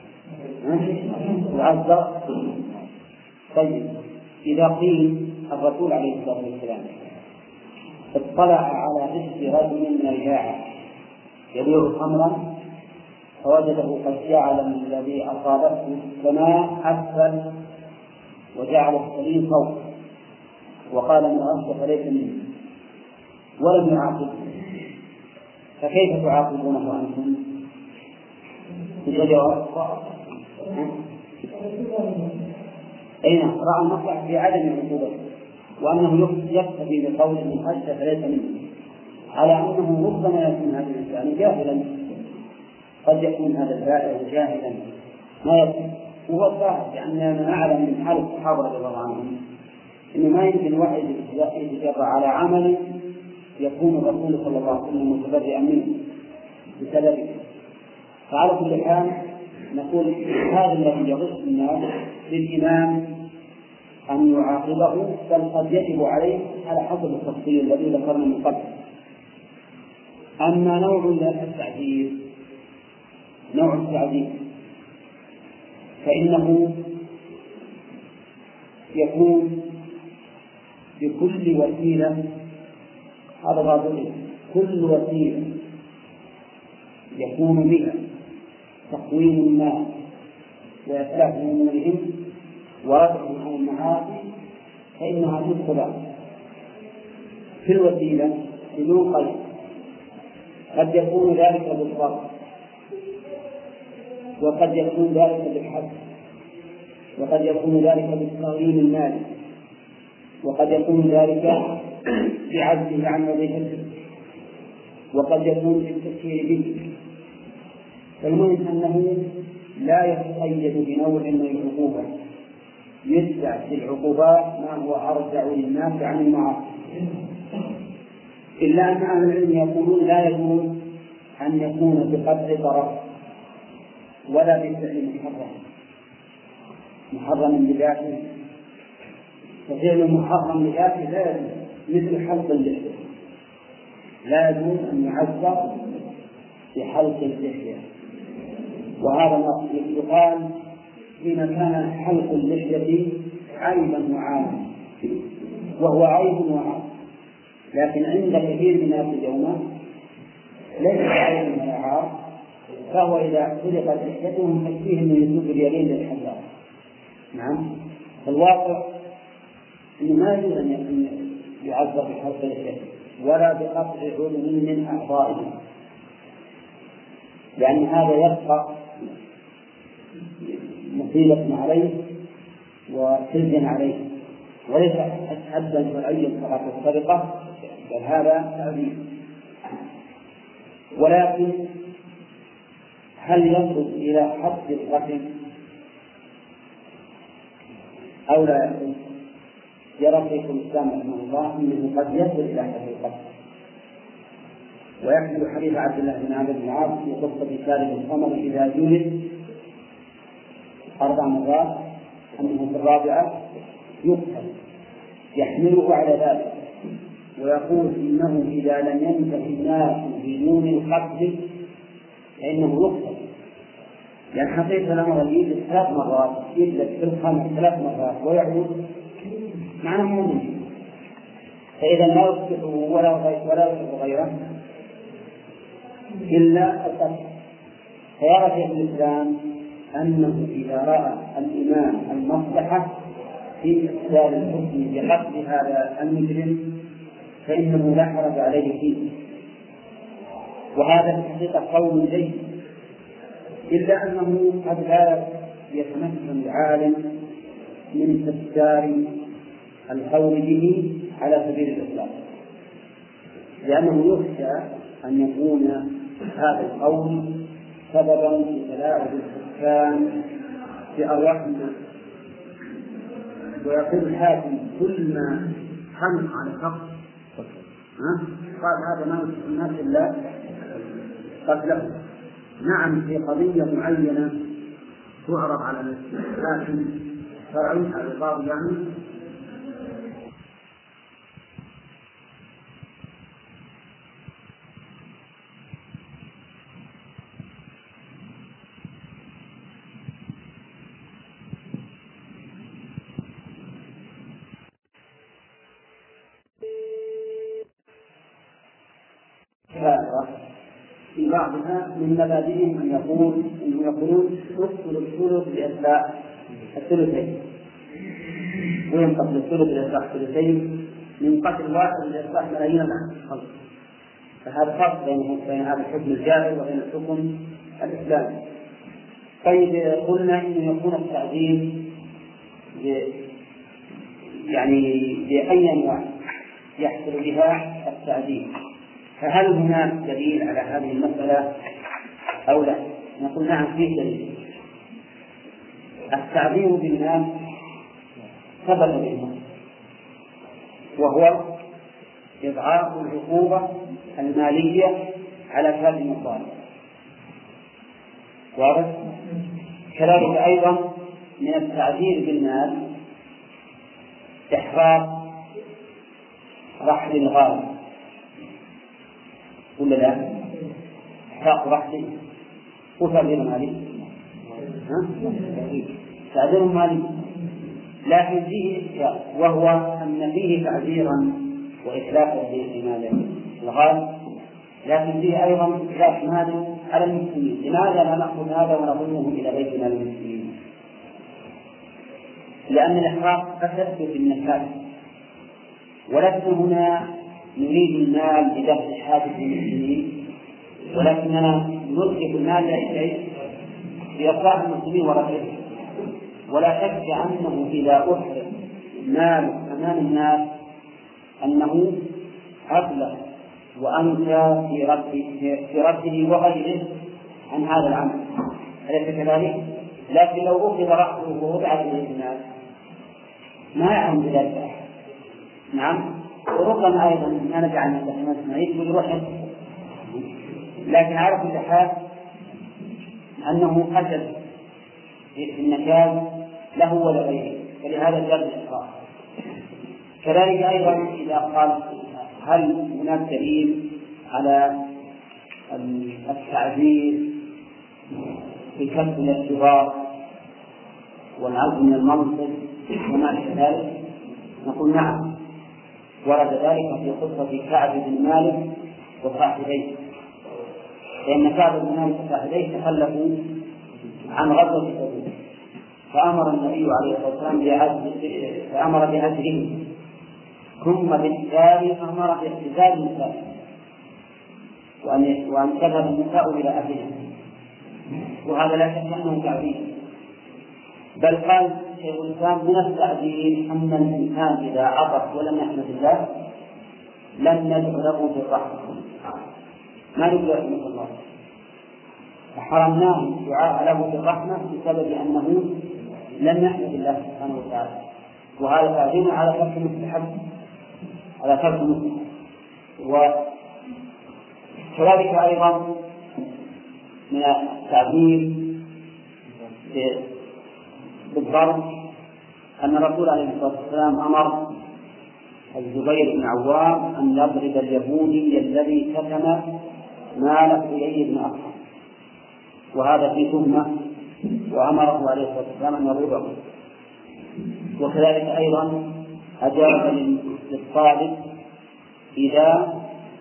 يعذر. طيب إذا قيل الرسول عليه الصلاة والسلام اطلع على غش رجل من الجاعة يبيع خمرا فوجده قد جعل الذي أصابته السماء أسفل وجعل السليم فوق وقال من غش فليس منه ولم يعاقبه، فكيف تعاقبونه أنتم؟ الجواب أين رأى المصلحة في عدم عقوبته وأنه يكتفي بقول من غش فليس منه، على أنه ربما يكون هذا الإنسان جاهلا، قد يكون هذا البائع جاهلا ما يكون وهو الظاهر، لأننا نعلم من حال الصحابة رضي الله عنهم إنه ما يمكن واحد يتجرأ على عمل يكون الرسول صلى الله عليه وسلم متبرئا منه بسببه. فعلى كل حال نقول هذا الذي يغش الناس للإمام أن يعاقبه، بل قد يجب عليه على حسب التفصيل الذي ذكرنا من قبل. أما نوع التعذيب نوع التعذيب فإنه يكون بكل وسيلة، هذا ضابط، كل وسيلة يكون بها تقويم الناس وإصلاح أمورهم ورفعهم عن المعاصي فإنها تدخل في الوسيلة بدون قيد. قد يكون ذلك بالضرب وقد يكون ذلك بالحد وقد يكون ذلك بالتغيير المالي وقد يكون ذلك بعزله عن وظيفته وقد يكون بالتفكير به. فالمهم أنه لا يتقيد بنوع من العقوبة، يتبع في العقوبات ما هو أرجع للناس عن المعاصي، إلا أن أهل العلم يقولون لا يجوز أن يكون بقدر طرف ولا بفعل محرم محرم بذاته، ففعل محرم بذاته لا يجوز، مثل حلق اللحية لا يجوز أن يعذر بحلق اللحية، وهذا ما يقال حين كان حلق اللحية عيبا وعارا، وهو عيب وعار، لكن عند كثير من الناس اليوم ليس عيب ولا عار، فهو إذا خلقت لحيتهم فيه أنه يسوق اليدين للحذاء. نعم، فالواقع أنه ما يجوز أن يعذر بحلق اللحية ولا بقطع عضو من أعضائه، لأن هذا يبقى مصيبة عليه وسجن عليه وليس حدا شرعيا فقط السرقة، بل هذا تعذيب. ولكن هل يصل إلى حد القتل أو لا يصل؟ يرى شيخ الإسلام رحمه الله أنه قد يصل إلى حد القتل، ويحمل حديث عبد الله بن عمرو بن العاص في قصة سالم الخمر إذا جلد أربع مرات أنه في الرابعة يقتل، يحمله على ذلك ويقول إنه إذا لم ينتهي الناس بدون القتل فإنه يقتل، يعني حقيقة الأمر يجلس ثلاث مرات يجلس في الخمس ثلاث مرات ويعود معناه مؤمن، فإذا لا يصبح ولا ولا يصبح غيره إلا القتل. فيرى شيخ الإسلام أنه إذا رأى الإمام المصلحة في إحلال الحكم بقتل هذا المجرم فإنه لا حرج عليه فيه، وهذا في الحقيقة قول جيد، إلا أنه قد لا يتمكن العالم من تفسير القول به على سبيل الإطلاق، لأنه يخشى أن يكون هذا القول سببا في تلاعب الحكام بأرواح الناس، ويقول الحاكم كل ما حمل على شخص قال هذا ما يصلح الناس إلا قتله. نعم في قضية معينة تعرض على نفسه، لكن فرعي على القاضي يعني في بعضها من مبادئهم أن يقول أنهم يقولون تقتل الثلث لإصلاح الثلثين، وينقتل الثلث لإصلاح الثلثين من قتل واحد لإصلاح ملايين الخلق. فهذا فرق بين هذا الحكم الجاهل وبين الحكم الإسلامي. طيب قلنا إنه يكون التعذيب يعني بأي أنواع يحصل بها التعذيب، فهل هناك دليل على هذه المسألة أو لا؟ نقول نعم فيه دليل. التعذيب بالمال ثبت بالنص، وهو إضعاف العقوبة المالية على كاتم الظالم، واضح؟ كذلك أيضا من التعذيب بالمال إحراق رحل الغالب، ولا لا؟ إحراق رحل وتعذير مالي، تعذير مالي، لكن فيه إشكال، وهو أن فيه تعذيرا وإتلافا لمال الغالب، لكن فيه أيضا إتلاف مال على المسلمين. لماذا لا نأخذ هذا ونضمه إلى بيت مال المسلمين؟ لأن الإحراق أشد في النكال، ولسنا هنا نريد المال لدفع حاجة المسلمين، ولكننا نرجع المال لشيء لإصلاح المسلمين ورفعهم. ولا شك أنه إذا أحرق مال أمام الناس أنه أبلغ وأنسى في رده في رده وغيره عن هذا العمل، أليس كذلك؟ لكن لو أخذ رأسه ووضع في الناس ما يعلم بذلك أحد. نعم، وربما أيضا ما نجعل من الناس يروح، لكن على كل حال أنه أجل في النكال له ولا غيره، فلهذا جاء الإحراق. كذلك أيضا إذا قال هل هناك دليل على التعذير في كسب الاعتبار والعزم من المنصب وما أشبه ذلك؟ نقول نعم، ورد ذلك في قصة كعب بن مالك وصاحبيه، لأن كعب بن مالك وصاحبيه تخلفوا عن غزوة تبوك، فأمر النبي عليه الصلاة والسلام فأمر بهجره، ثم بالتالي أمر باعتزال النساء وأن تذهب النساء إلى أهلها، وهذا لا شك أنه تعذيب. بل قال شيخ الإسلام من التعذيب أن الإنسان إذا عطس ولم يحمد الله لم ندع له بالرحمة، ما نقول رحمة الله، فحرمناه الدعاء له بالرحمة بسبب أنه لم يحمد الله سبحانه وتعالى، وهذا تعذيب على ترك المستحب، على ترك المستحب. وكذلك أيضا من التعذيب بالضرب أن الرسول عليه الصلاة والسلام أمر الزبير بن عوام أن يضرب اليهودي الذي كتم مال إليه بن أخطر، وهذا في تهمة وأمره عليه الصلاة والسلام أن يضربه. وكذلك أيضا أجاب للطالب إذا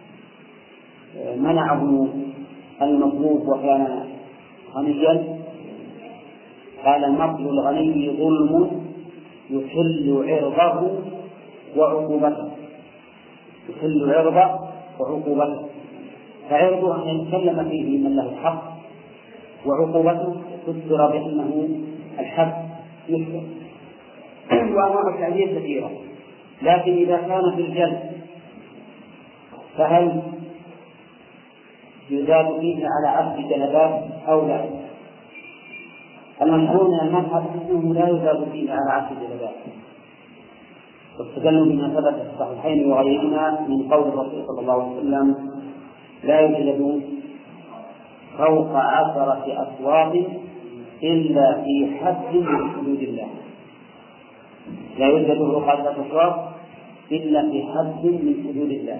منعه المطلوب وكان غنيا، قال المطل الغني ظلم يحل عرضه وعقوبته، يحل عرضه وعقوبته. فعرضه أن يتكلم فيه من له الحق، وعقوبته تذكر بأنه الحق يحكم. وأنواع التعذير كثيرة، لكن إذا كان في الجلد فهل يزاد فيه على عقد جلدات أو لا؟ المشهور من المذهب أنه لا يزاد فيه على عقد جلدات، واستدلوا بما ثبت في الصحيحين وغيرهما من قول الرسول صلى الله عليه وسلم: لا يجلد فوق عشرة أصوات إلا في حد من حدود الله. لا يوجد فوق عشرة أصوات إلا في حد من حدود الله.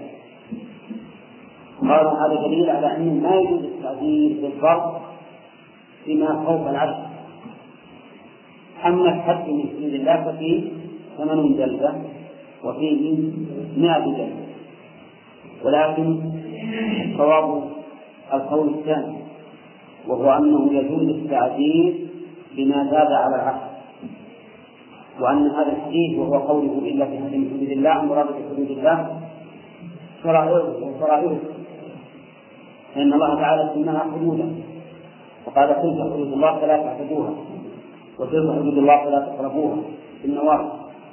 قالوا هذا دليل على أنه ما يجوز التعذير بالضرب فيما فوق العشر. أما الحد من حدود الله ففيه ثمانون جلدة وفيه مائة جلدة. ولكن صواب القول الثاني، وهو أنه يجوز التعذير بما زاد على العشر، وأن هذا الحديث وهو قوله إلا في حد من حدود الله مراد بحدود الله شرائعه وشرائعه، لأن الله تعالى سماها حدودا، وقال: تلك حدود الله فلا تعتدوها، وتلك حدود الله فلا تقربوها في النوافل.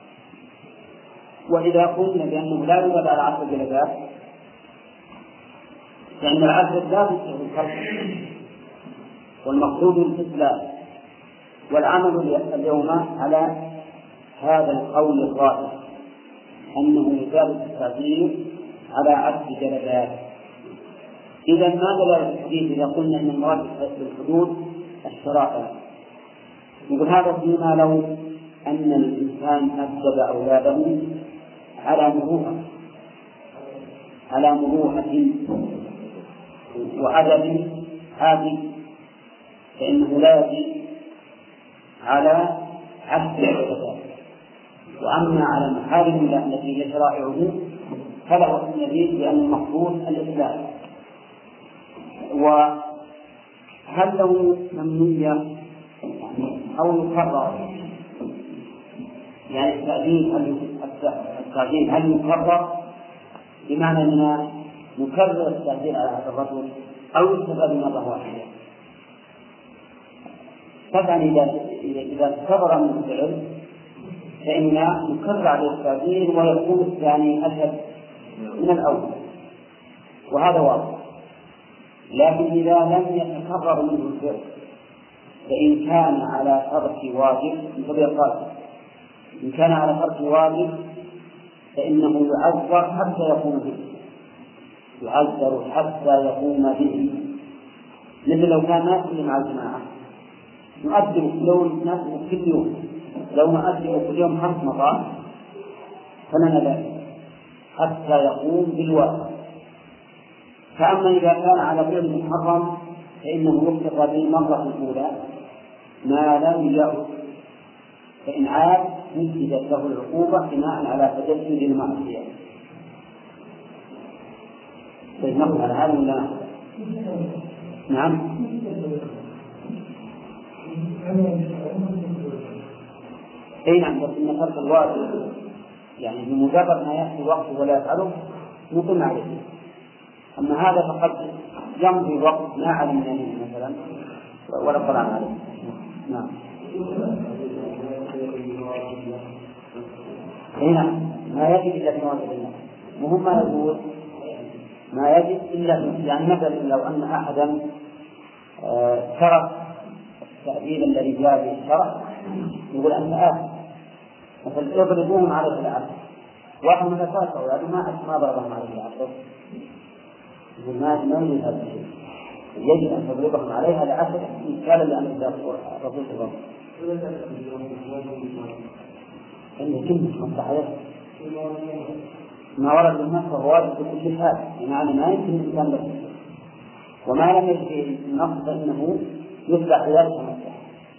وإذا قلنا بأنه لا يوجد على عشر جلدات لأن العشر لا تشبه الخلق، والمقصود الاستسلام. والعمل اليوم على هذا القول الظاهر أنه يزال التعذير على عشر جلدات. إذا ما دلالة الحديث إذا قلنا أن المراد بالحدود الشرائع؟ يقول هذا فيما لو أن الإنسان أدب أولاده على مروءة على مروءة وأدب هادي، فإنه لا يجب على عبد العبادات. وأما على محارم الله التي هي شرائعه فله أن يزيد بأن المقصود الإسلام. وهل له ممنوعية أو يكرر؟ يعني التعديل هل التعديل هل يكرر بمعنى أننا نكرر التعديل على هذا الرجل أو يستفاد مرة واحدة؟ طبعا إذا إذا كبر من الفعل فإننا نكرر عليه التعديل ويكون الثاني أشد من الأول، وهذا واضح. لكن إذا لم يتكرر منه الفعل فإن كان على ترك واجب فبيقال إن كان على ترك واجب فإنه يعذر حتى يقوم به، يعذر حتى يقوم به. مثل لو كان ناس مع الجماعة نؤدب لو الناس كل يوم، لو نؤدب كل يوم خمس مرات فلنا ذلك حتى يقوم بالواجب. فأما إذا كان على فعل محرم فإنه يكتفى بالمرة الأولى ما لم يعد، فإن عاد نفذت له العقوبة بناء على تجسد المعصية. طيب نقول على هذا ولا نعم؟ أي نعم، بس إن ترك الواجب يعني بمجرد ما يأتي وقته ولا يفعله نقيم عليه. أما هذا فقد يمضي وقت ما علم منه مثلا ولا طلع عليه. نعم. هنا ما يجب إلا في موضع الله، وهم ما يقول ما يجب إلا يعني مثلا لو أن أحدا ترك التأديب الذي جاء به الشرع يقول أنت آثم، مثلا يضربوهم على العبد، واحد من الأساس أولاده ما ما ضربهم على العبد، يقول ما ما يريد هذا الشيء، يجب أن تضربهم عليها لعشر مثالا لأن الرسول صلى الله عليه وسلم إن كلمة مصلحة ما ورد النص فهو واجب بكل حال، يعني ما يمكن الإنسان له، وما لم يجد النص فإنه يتبع ذلك مصلحة.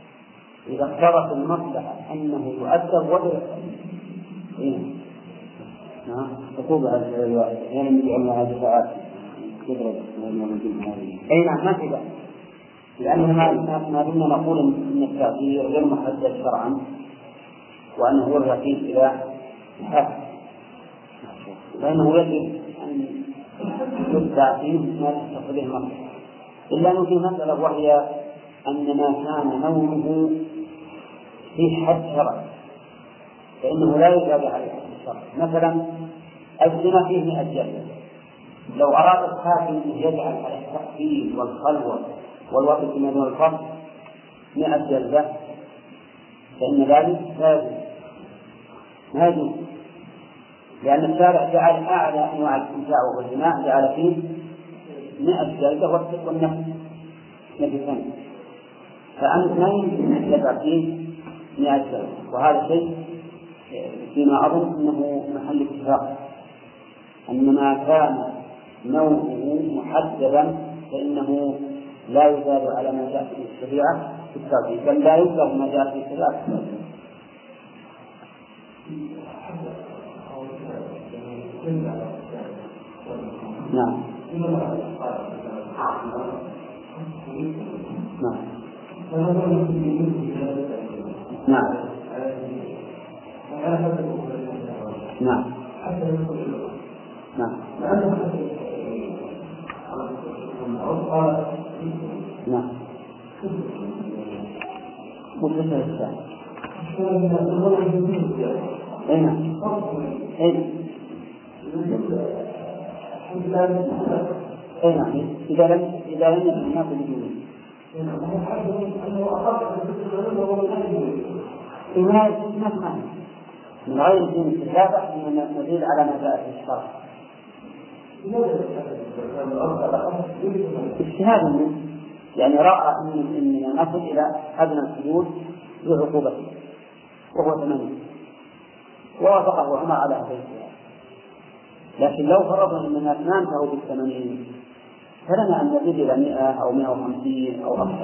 إذا اقتضت المصلحة أنه يؤدب ولا إيه؟ نعم تقول هذه الرواية يعني يجعلنا هذه ساعات تضرب أي نعم ما في بأس لأن ما دمنا نقول أن التعبير غير محدد شرعا وأنه هو الرقيق إلى حد فإنه يجب أن يتبع فيه ما تتصل به المصلحة إلا أنه في مسألة وهي أن ما كان نومه في حد شرعي فإنه لا يجاب عليه الشرع مثلا الزنا فيه مئة جلدة لو أراد الحاكم أن يجعل على التقتيل والخلوة والوقت من دون الفرد مئة جلدة فإن ذلك لا يجوز ما يجوز لأن الشارع جعل أعلى أنواع الاستمتاع وهو الزنا جعل فيه مئة جلدة والنفس نفسان فأنت ما يمكن أن يجعل فيه مئة جلدة وهذا شيء فيما أظن أنه محل اتفاق أن ما كان نوعه محددا فإنه لا يزاد على ما جاء في الشريعة في التعبير بل لا يزاد ما جاء في الشريعة في التعبير. نعم نعم نعم نعم نعم نعم مدة الإسلام أين أين أين إذا لم إذا لم يكن الناس بدونه إنها نسمع من غير دين الكتابة أن نزيد على ما جاء في الشرع اجتهاد منه يعني رأى أننا نصل إلى أدنى الحدود بعقوبته وهو ثمانين ووافقه عمر على هذا الاجتهاد لكن لو فرضنا أننا ننتهي بالثمانين فلنا أن نزيد إلى مئة أو مئة وخمسين أو أكثر.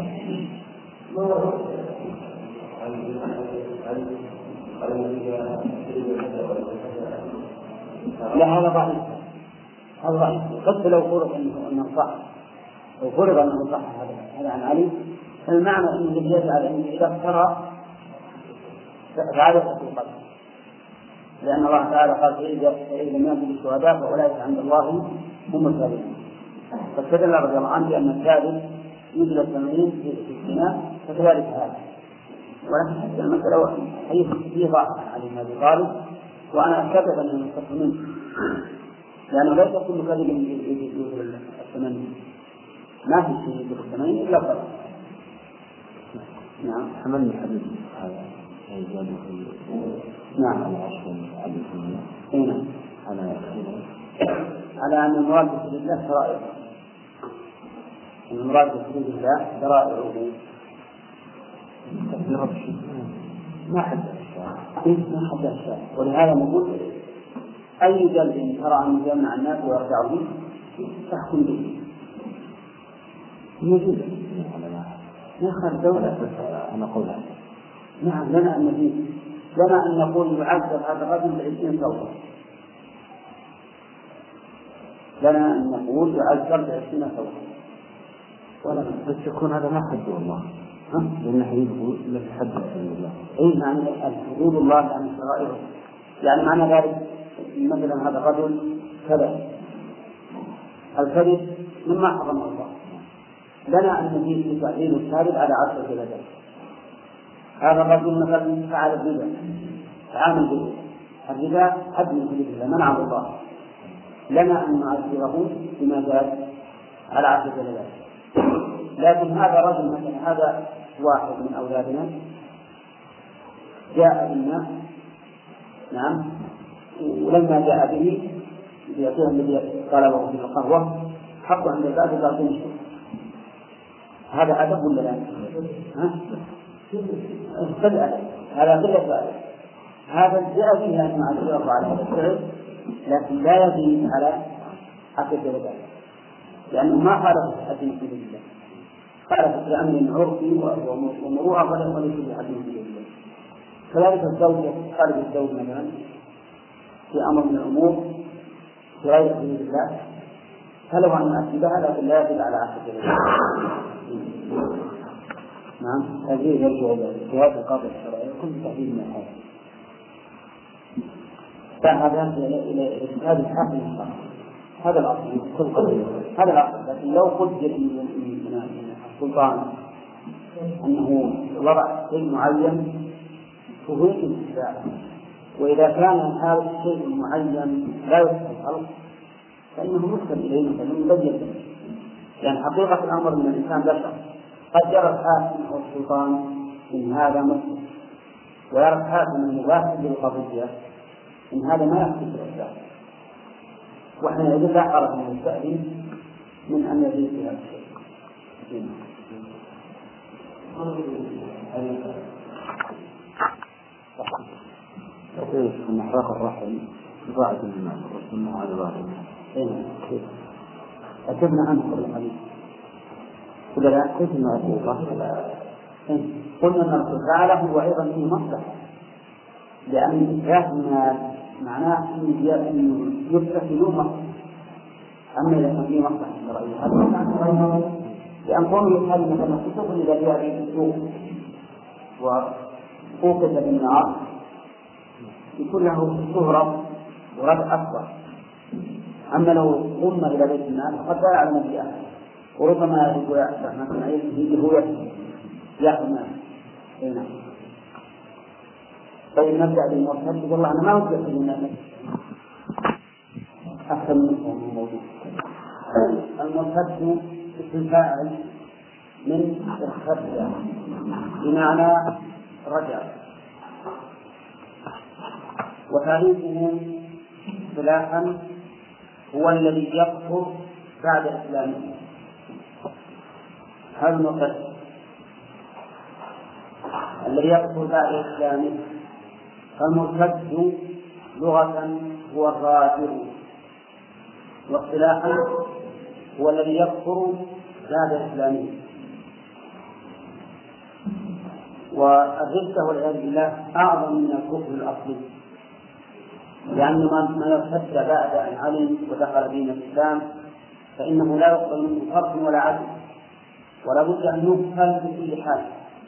لا هذا ضعيف هذا ضعيف قد لو فرض أنه صح لو فرض أنه صح هذا عن علي فالمعنى أنه يجعل أنه إذا افترى فعلى القتل لأن الله تعالى قال فإذا لم يكن الشهداء فأولئك عند الله هم الكاذبون فاستدل رضي الله عنه بأن الكاذب يجلس ثمانين في الزنا فكذلك هذا ولكن حتى المسألة هي ضعف علي بن أبي طالب وأنا أعتقد أنه يستطيع منه لأنه ليس كل كاذب يجلس الثمانين ما في شيء يجلس الثمانين إلا فرق. نعم حملني حديث هذا نعم على عشر حديث هنا على على أن المراد بحدود الله شرائعه المراد بحدود الله شرائعه ما حد ما حد الشارع ولهذا نقول أي جلد ترى أن يجمع الناس ويرجع به تحكم به موجودة ناخذ الدولة أنا أقولها نعم لنا أن نجيب لنا أن نقول يعذب هذا الرجل بعشرين ثوبا لنا أن نقول يعذب بعشرين ثوبا ولا بس يكون هذا ما حد والله لأن حديثه لا تحدث عن الله أي معنى حدود الله عن شرائعه يعني معنى ذلك مثلا هذا الرجل كذب الكذب مما حرم الله لنا أن نجيب في تعديل الكاذب على عشر جلدات هذا الرجل مثلا فعل الربا تعامل به الربا حد من حدود الله منعه الله لنا أن نعذره بما جاء على عشر جلدات لكن هذا الرجل مثلا هذا واحد من أولادنا جاء بالماء نعم ولما جاء به يعطيه الذي طلبه في القهوة حطه عند الباب وقال تمشي هذا أدب ولا لا؟ ها؟ هذا قلة أدب هذا جاء فيه أن نعذره على هذا الفعل لكن لا يزيد على عشر درجات لأنه ما خالف حد من حدود الله خالفت لأمر عرفي ومروءة وليس بحديث الله. كذلك الزوجة خالف الزوج مثلا في أمر من الأمور بغير حدود الله فلو أن أكتبها لكن لا يدل على عهد الله. نعم هذه يرجع إلى جواب القاضي الشرعي كل تحديد من الحال فهذا إلى إثبات الحق للشرع. هذا الأصل كل قضية هذا الأصل. لكن لو قدر من السلطان أنه وضع شيء معين فهو الاتباع، وإذا كان هذا الشيء المعين لا يحصل الخلق فإنه يكتب إليه فإنه يبين، يعني حقيقة الأمر من الإنسان بشر قد يرى الحاكم أو السلطان إن هذا مسلم ويرى الحاكم المباشر بالقضية إن هذا ما يحصل الإسلام، وإحنا إذا لا عرف من المستأذن من أن يزيد في هذا الشيء. كيف أن إحراق الرحم ضاعت المال والسنة على ظاهر كيف أجبنا عنه كل حديث ولا لا؟ كيف أن عقوبة قلنا أن الرسول فعله وأيضا فيه مصلحة، لأن إتلاف المال معناه أنه يفتح يوم، أما إذا كان فيه مصلحة شرعية لأن قوله يحل مثلا خصوصا إذا جاء في السوق وأوقد بالنار يكون له شهرة ورد أكبر. أما لو قم إلى بيت المال فقد لا يعلم بها وربما يقول مثلا يجي هو يأخذ مال. هنا طيب نبدأ بالمرتد. والله أنا ما أوجد في الناس أحسن منه موجود. المرتد اسم فاعل من ارتد بمعنى رجع، وتعريفه اصطلاحا هو الذي يكفر بعد إسلامه. هذا المرتد الذي يكفر بعد إسلامه. فالمرتد لغة هو الراجع، واصطلاحا هو الذي يكفر بعد إسلامه. والردة والعياذ بالله أعظم من الكفر الأصلي، لأن من يرتد بعد أن علم ودخل دين الإسلام فإنه لا يقبل منه فرق ولا عدل، ولا بد أن يقتل بكل حال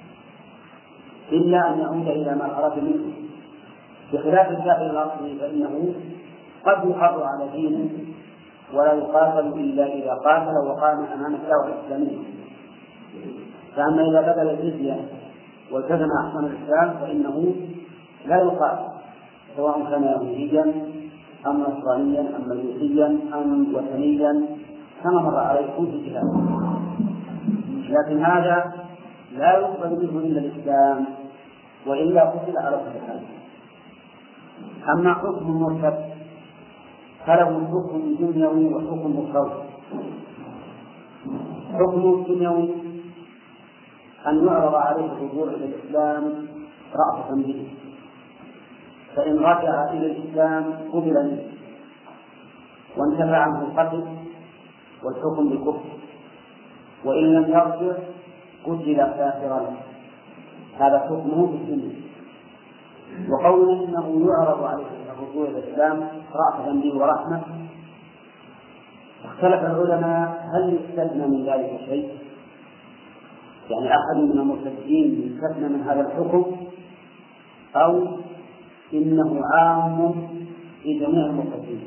إلا أن يعود إلى ما خرج منه، بخلاف الكافر الأصلي فإنه قد يحر على دينه ولا يقاتل إلا إذا قاتل وقام أمام الدعوة الإسلامية. فأما إذا بدل الجزية والتزم أحكام الإسلام فإنه لا يقاتل، سواء كان يهوديا أم نصرانيا أم مجوسيا أم وثنيا كما مر عليكم في الكتاب. لكن هذا لا يقبل منه إلا الإسلام، وإلا قتل على القتال. أما حكم المرتد فله حكم دنيوي وحكم أخروي. حكم دنيوي أن يعرض عليه الرجوع إلى الإسلام رأفة به، فإن رجع إلى الإسلام قبل منه وانتفع عنه القتل والحكم بالكفر، وإن لم يرجع قتل كافرا. هذا حكمه في الدنيا. وقولنا إنه يعرض عليه الرجوع إلى الإسلام رأفة به ورحمة، اختلف العلماء هل يستثنى من ذلك شيء، يعني أحد من المرتدين يستثنى من هذا الحكم، أو إنه عام في جميع المرتدين.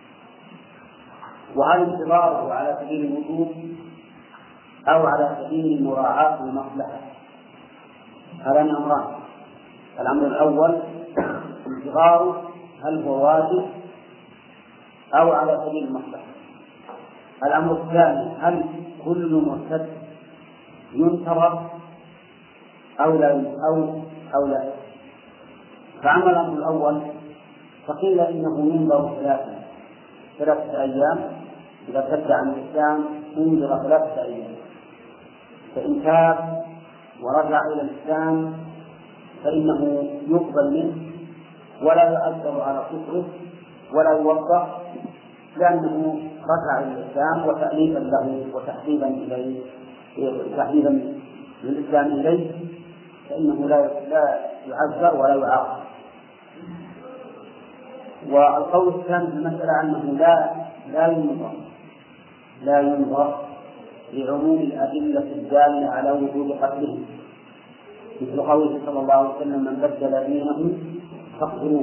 وهل انتظاره على سبيل الوجوب أو على سبيل المراعاة والمصلحة؟ هذان أمران. الأمر الأول انتظاره هل هو واجب أو على سبيل المصلحة. الأمر الثاني هل كل مرتد ينتظر أو لا أو أو لا. فأما الأمر الأول فقيل إنه ينظر ثلاثة ثلاثة أيام. إذا ارتد عن الإسلام ينظر ثلاثة أيام، فإن تاب ورجع إلى الإسلام فإنه يقبل منه ولا يؤثر على كفره ولا يوضح، لأنه رجع إلى الإسلام وتأليفا له وتحبيبا إليه تحديدا من الإسلام إليه فإنه لا يعذر ولا يعاقب. والقول الثاني في المسألة أنه لا لا ينظر لا ينظر لعموم الأدلة الدالة على وجوب قتله، مثل قوله صلى الله عليه وسلم: من بدل دينه فاقتلوه.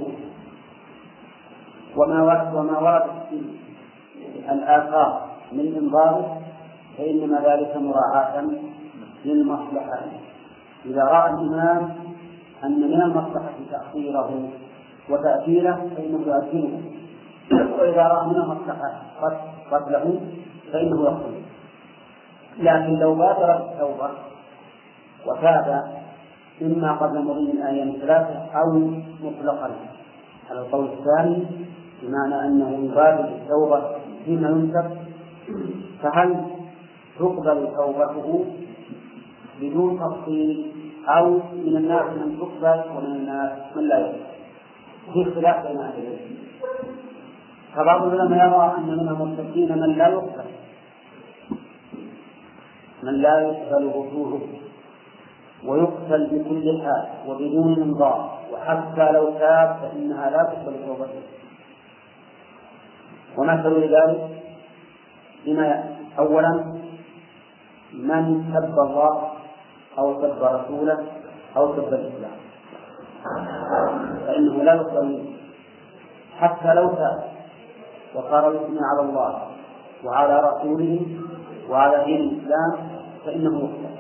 وما ورد وما ورد في الآثار من إنظاره فإنما ذلك مراعاة للمصلحة. إذا رأى الإمام أن من المصلحة تأخيره وتأثيره فإنه يؤثره، وإذا رأى من المصلحة قتله فإنه يقتله. لكن لو بادر التوبة وتاب إما قبل مضي الأيام الثلاثة أو مطلقا على القول الثاني، بمعنى أنه يبادر التوبة فيما ينسب، فهل تقبل توبته بدون تفصيل أو من الناس من تقبل ومن الناس من لا يقبل؟ في اختلاف بين أهل العلم. فبعض العلماء يرى أن من المتقين من لا يقبل من لا يقبل رجوعه ويقتل بكل حال وبدون انظار، وحتى لو تاب فإنها لا تقبل توبته. ومثل لذلك بما أولا من سب الله أو سب رسوله أو سب الإسلام فإنه لا يقبل حتى لو تاب وقال يثني على الله وعلى رسوله وعلى دين الإسلام فإنه يقتل.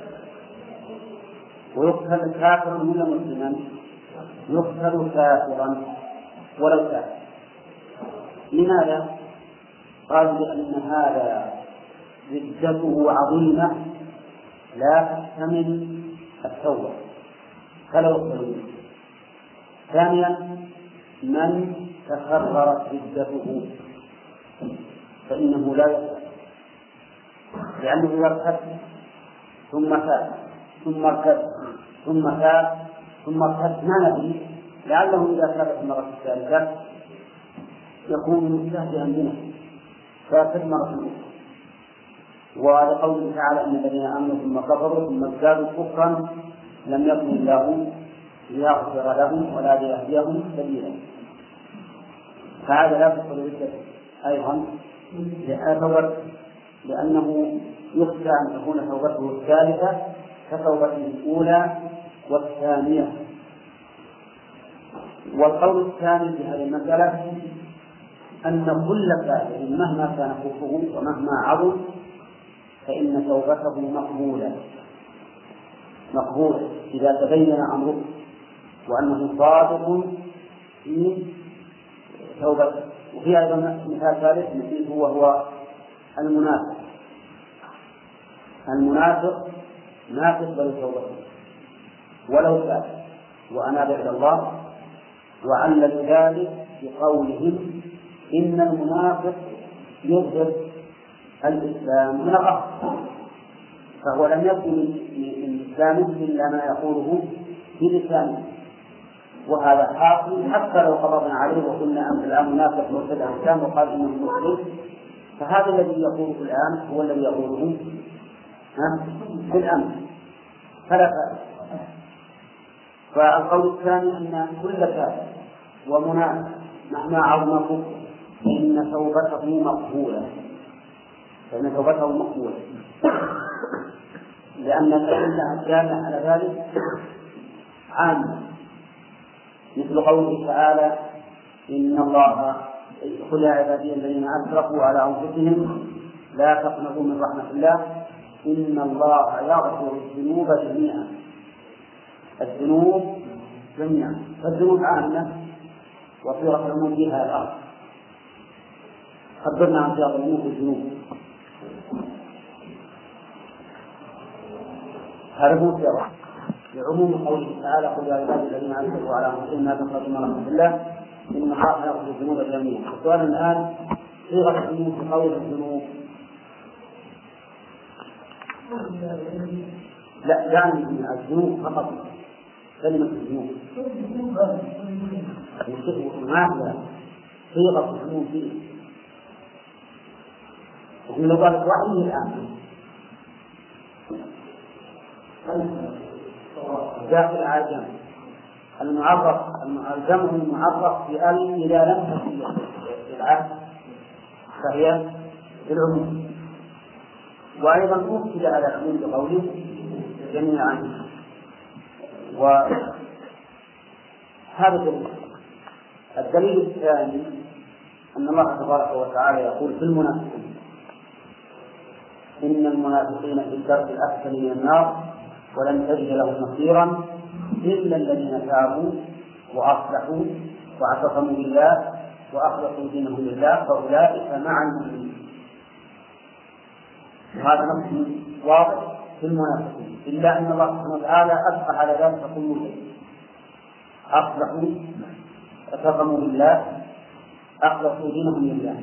ويقتل كافرا ولا مسلما؟ يقتل كافرا ولو تاب. لماذا؟ قالوا لأن هذا ردته عظيمة لا تحتمل التوبة فلا يقتل. ثانيا من تكررت ردته فإنه لا يقتل، لأنه إذا ارتد ثم تاب ثم ارتد ثم تاب ثم ارتد ما ندري، لعله إذا تاب المرة الثالثة يكون مستهزئا بنا فيرتد مرة أخرى. ولقوله تعالى: إن الذين آمنوا ثم كفروا ثم ازدادوا كفرا لم يكن الله ليغفر لهم ولا ليهديهم سبيلا. فهذا لا تدخل ردته أيضا لأنه يخشى أن تكون توبته الثالثة كتوبته الأولى والثانية. والقول الثاني في هذه المسألة أن كل كافر مهما كان كفره ومهما عظم فإن توبته مقبولة مقبولة إذا تبين أمره وأنه صادق في توبته. وفي أيضا مثال ثالث مثل هو هو المنافق. المنافق ما تقبل توبته ولو تاب وأناب إلى الله، وعلل ذلك بقولهم: إن المنافق يظهر الإسلام من الأصل، فهو لم يكن من الإسلام إلا ما يقوله في لسانه. وهذا حاصل حتى لو قبضنا عليه وقلنا أن الآن منافق مرتد عن الإسلام وقال إنه مسلم، فهذا الذي يقوله الآن هو الذي يقوله في الأمر فلا فائدة. فالقول الثاني أن كل كافر ومنافق مهما عظم كفره فإن توبته مقبولة فإن توبته مقبولة لأن الأدلة الدالة على ذلك عامة، مثل قوله تعالى: إن الله قل يا عبادي الذين أسرفوا على أنفسهم لا تقنطوا من رحمة الله إن الله يغفر الذنوب جميعا. الذنوب جميعا، فالذنوب عامة وصيغة العموم فيها الأرض. خبرنا عن صيغة العموم في الذنوب. هذا هو صيغة لعموم قوله تعالى: قل يا عبادي الذين أسرفوا على أنفسهم لا تقنطوا من رحمة الله إن الله يغفر الذنوب جميعا. السؤال الآن: صيغة العموم في قول الذنوب لا يعني الذنوب فقط، كلمة الذنوب ما هي صيغة العموم فيه. وفي لغة الوحي الآن داخل على الجمع المعرف الجمع المعرف بأل إذا لم تكن بالعهد فهي بالعموم. وأيضا أكد على العموم بقوله جميعا. وهذا دليل. الدليل الثاني أن الله تبارك وتعالى يقول في المنافقين إن المنافقين في الدرك الأسفل من النار ولن تجد لهم نصيرا إلا الذين تابوا وأصلحوا واعتصموا بالله وأخلصوا دينهم لله فأولئك مع المؤمنين. وهذا نص واضح في المنافقين، إلا أن الله سبحانه وتعالى أبقى على ذلك كل شيء. أصلحوا اعتصموا بالله أخلصوا دينهم لله.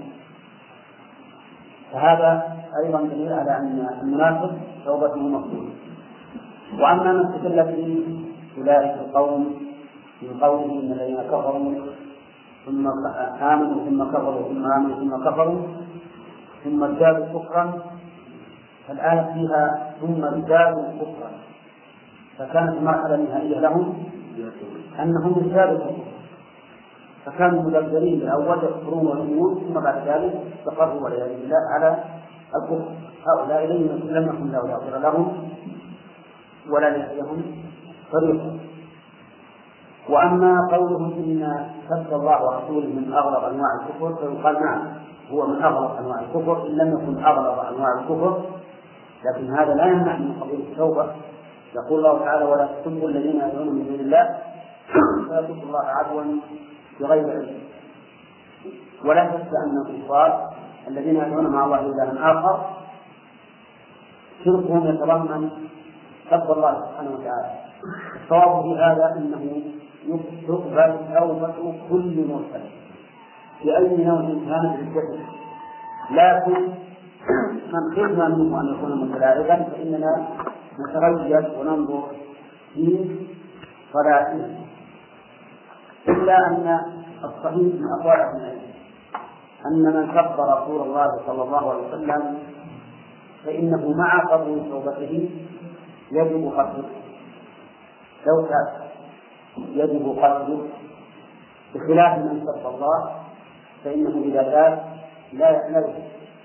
فهذا أيضا دليل على أن المنافق توبته مقبولة. وأما من استدل به أولئك القوم من قوله إن الذين كفروا ثم آمنوا ثم كفروا ثم آمنوا ثم كفروا ثم ازدادوا كفرا، فالآية فيها ثم ازدادوا كفرا، فكانت المرحلة النهائية لهم أنهم ازدادوا كفرا، فكانوا مدبرين بالأول يكفرون ويؤمنون ثم بعد ذلك استقروا والعياذ بالله على الكفر. هؤلاء لم يكن له يغفر لهم ولا لهم طريقا. وأما قولهم إن سب الله ورسوله من أغلظ أنواع الكفر فيقال نعم هو من أغلظ أنواع الكفر إن لم يكن أغلظ أنواع الكفر، لكن هذا لا يمنع من قبول التوبة. يقول الله تعالى ولا تسبوا الذين يدعون من دون الله فيسبوا الله عدوا بغير علم. ولا شك أن الكفار الذين يدعون مع الله إلها آخر شركهم يتضمن سب الله سبحانه وتعالى. الصواب في هذا أنه تقبل توبة كل مرسل بأي نوع كانت الجسد، لكن من خفنا منه أن يكون متلاعبا فإننا نتريث وننظر في صلاته. إلا أن الصحيح من أقوال ابن العلم أن من سب رسول الله صلى الله عليه وسلم فإنه مع قبول توبته يجب قتله، لو كان يجب قتله، بخلاف من سب الله فإنه إذا تاب لا يحمله.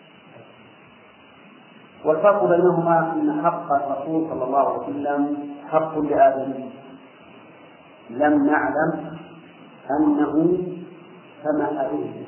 والفرق بينهما أن حق الرسول صلى الله عليه وسلم حق لآدم لم نعلم أنه سمح به،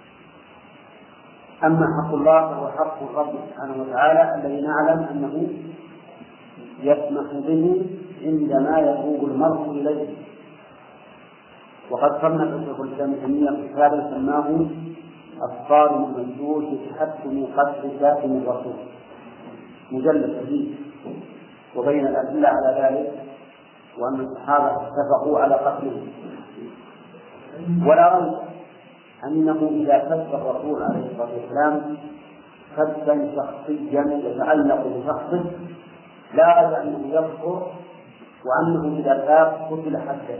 أما حق الله فهو حق الرب سبحانه وتعالى الذي نعلم أنه يسمح به عندما يتوب المرء إليه. وقد صنف شيخ الإسلام ابن تيمية كتابا سماه الصارم الممدود في تحكم قتل كاتم الرسول، مجلد جديد، وبين الأدلة على ذلك وأن الصحابة اتفقوا على قتله. ولا ريب أنه إذا سب الرسول عليه الصلاة والسلام سبا شخصيا يتعلق بشخصه لا ريب أنه يكفر، وأنه إذا تاب قتل حدا،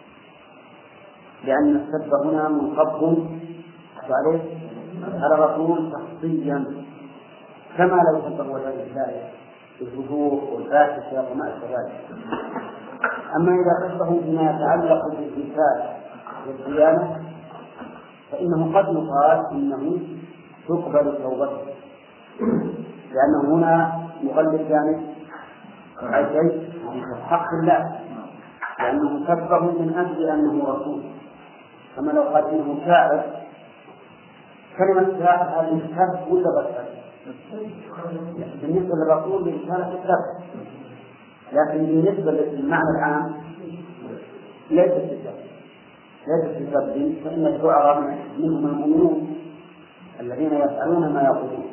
لأن السب هنا منصب عليه على الرسول شخصيا كما لو سبه والعياذ بالله بالفجور والفاحشة وما أشبه ذلك. أما إذا سبه بما يتعلق بالرسالة والديانة فإنه قد يقال إنه تقبل توبته، لأنه هنا يغلب جانب الشيء حق الله، لأنه سبه من أجل أنه رسول، كما لو قال إنه شاعر. كلمة شاعر هذه السب ولا بسر بالنسبة للرسول برسالة السب، لكن بالنسبة للمعنى العام ليس السب ليس السب، فإن الشعراء منهم المؤمنون الذين يفعلون ما يقولون.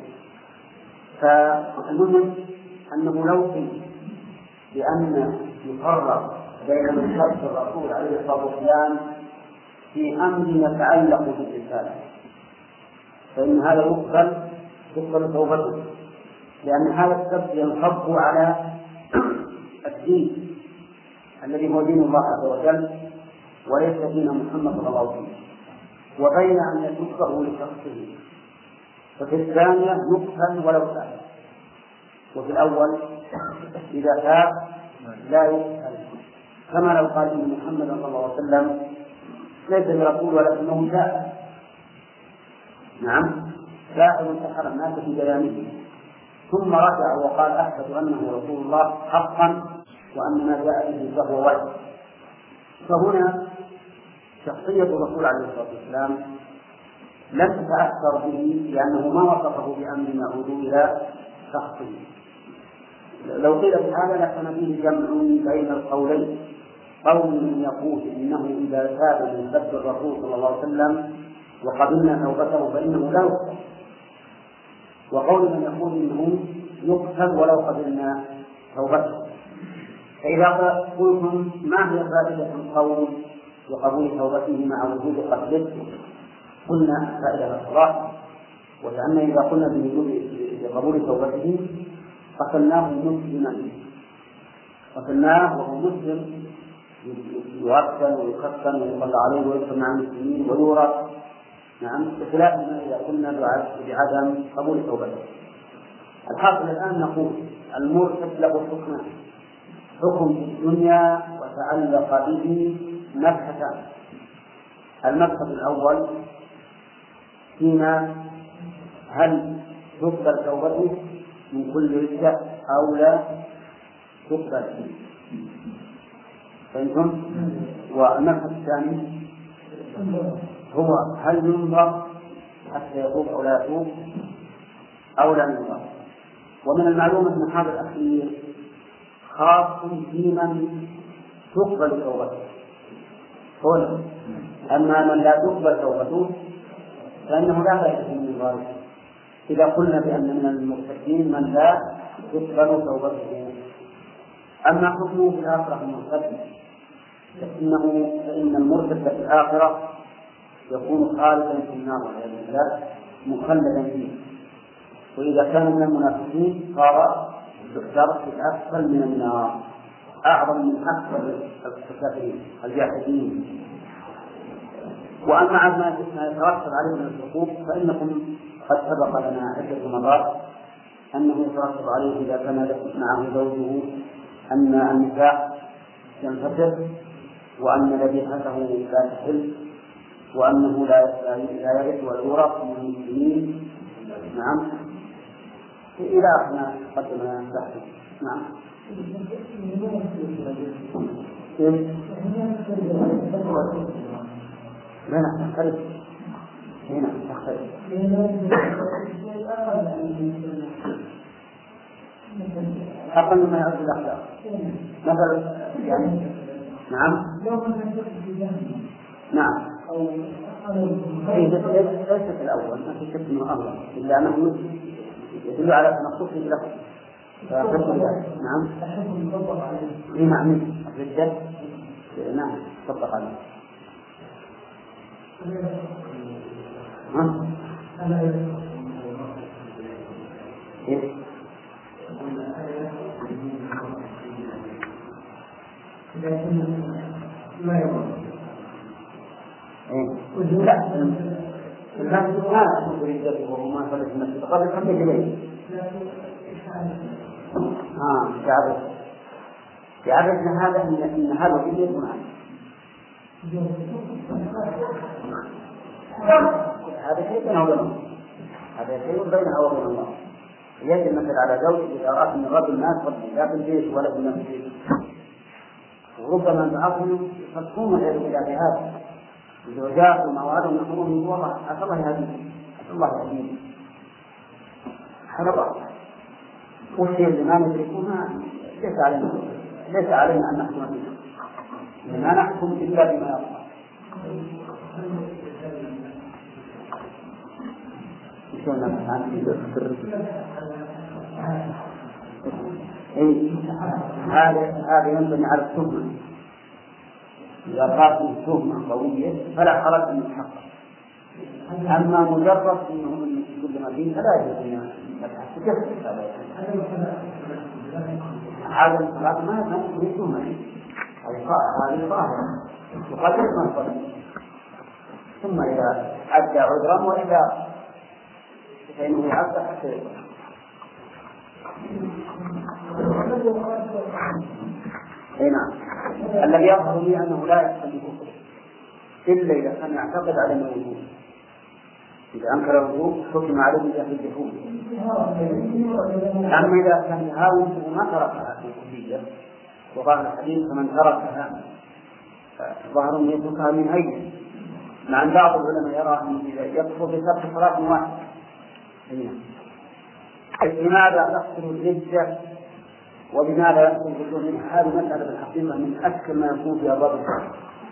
فالمهم أنه لو في بأن يفرق بين من سب الرسول عليه الصلاة والسلام في أمر يتعلق بالرسالة فإن هذا يقبل يقبل توبته، لأن هذا السب ينصب على الدين الذي هو دين الله عز وجل وليس دين محمد صلى الله عليه وسلم، وبين أن يسبه لشخصه. ففي الثانية يقتل ولو تاب، وفي الأول إذا تاب لا يسأل، كما لو قال إن محمدا صلى الله عليه وسلم ليس برسول ولكنه جاء. نعم، لاحظ انتحر الناس في بيانه ثم رجع وقال أشهد أنه رسول الله حقا وأن ما جاء به فهو وحي. فهنا شخصية الرسول عليه الصلاة والسلام لم تتأثر به لأنه ما وصفه بأمر يعود إلى شخصه. لو قيل بهذا لكان فيه جمع بين القولين، قول من يقول إنه إذا تاب من سب الرسول صلى الله عليه وسلم وقبلنا توبته فإنه لا يقتل، وقول من يقول إنه يقتل ولو قبلنا توبته. فإذا قلتم ما هي فائدة القول وقبول توبته مع وجود قتله؟ قلنا فائدة الصلاة، وكأن إذا قلنا بقبول توبته قتلناه مسلما، قتلناه وهو مسلم يغسل ويكفن ويصلى عليه ويدخل مع المسلمين ويورث. نعم، بخلاف ما إذا قلنا بعدم قبول توبته. الحاصل الآن نقول المرتد له حكمان: حكم الدنيا وتعلق به مبحثان. المبحث الأول فيما هل تقبل توبته من كل ردة أو لا تقبل، فهمتم؟ والمبحث الثاني هو هل ينظر حتى يتوب أو لا يتوب أو لا ينظر. ومن المعلوم أن هذا الأخير خاص بمن تقبل توبته، هنا أما من لا تقبل توبته فإنه لا فائدة من ذلك. إذا قلنا بأن من المرتدين من لا تقبل توبته. أما حكمه في الآخرة المرتد فإنه فإن المرتد في الآخرة يكون خالدا في النار والعياذ بالله مخلدا فيه، وإذا كان من المنافقين صار الدرك أسفل من النار، أعظم من أكثر الكافرين الجاحدين. وأما ما يترتب عليه من الحقوق فإنكم قد سبق لنا عدة مرات أنه يترتب عليه إذا كان معه زوجه أن النساء تنفسخ، وأن ذبيحته لا تحل، وأنه لا يرث ويورث من المسلمين. نعم، إلى آخر ما قدمنا تحت. نعم. لا لا تختلف، هنا تختلف. أقل مما يعود الأخلاق مثلا يعني. نعم نعم ليس في الأول ما في شك من أمر إلا أنه يدل على تنقصه له. نعم إيه نعم الردة نعم تطبق عليه. ها؟ إيه؟ ما يقول لا الناس ما يقول ردته وهو ما فلت المسجد قبل خمسة جنيه. ها يعرف يعرفنا هذا إن إن هذا الشيء يكون عنه. هذا شيء بينه وبين الله، هذا شيء بينه وبين الله. يجب مثل على زوج إذا أردت من رب الناس لا في البيت ولا في المسجد، وربما بعضهم يصدقون غير إلى هذا الزوجات وموالهم يقولون من والله عسى الله يهديه عسى الله يهديه حرب. والشيء اللي ما ندركه ليس علينا ليس علينا أن نحكم به، لا نحكم إلا بما يرضى. هذا هذا ينبني على التهمة. إذا قالت التهمة قوية فلا حرج من الحق. أما مجرد أنه من كل ما فيه فلا يجوز أن يتحقق هذا الصلاة ما يكون تهمة. هذه ظاهرة وقد يكون صلاة، ثم إذا أدى عذرا وإذا فإنه يعبد حتى يقول. أي نعم. الذي يظهر لي أنه لا يحصل بكفر إلا إذا كان يعتقد عدم الوجود. إذا أنكر الوجود حكم عليه بجهل الجحود. أما إذا كان يهاون ما تركها في الكلية وقال الحديث فمن تركها ظهر أن يتركها من هيئة، مع أن بعض العلماء يرى أنه يكفر بسبب صلاة واحد. لماذا تحصل الردة وبماذا يحصل الرجوع من هذه مسألة الحقيقة من أكثر ما يكون في أبواب الشرع.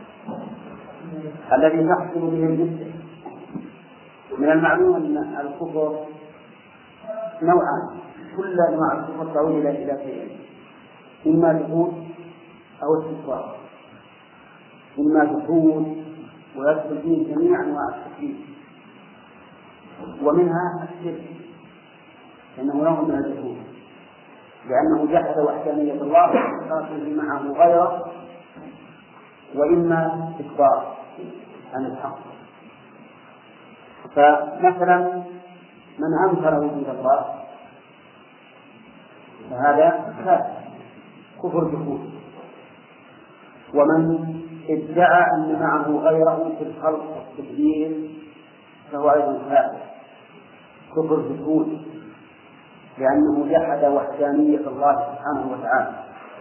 الذي تحصل به الردة من المعلوم أن الكفر نوعان، كل أنواع الكفر تعود إلى شيئين، إما جحود أو استكبار. إما جحود ويدخل فيه جميع أنواع التكليف، ومنها الشرك لأنه نوع من الجحود لأنه جحد وحدانية الله وترك معه غيره، وإما استكبار عن الحق. فمثلا من أنكر وجود الله فهذا كافر كفر جحود، ومن ادعى أن معه غيره في الخلق والتدبير فهو أيضا كافر كفر جحود لأنه جحد وحدانية الله سبحانه وتعالى.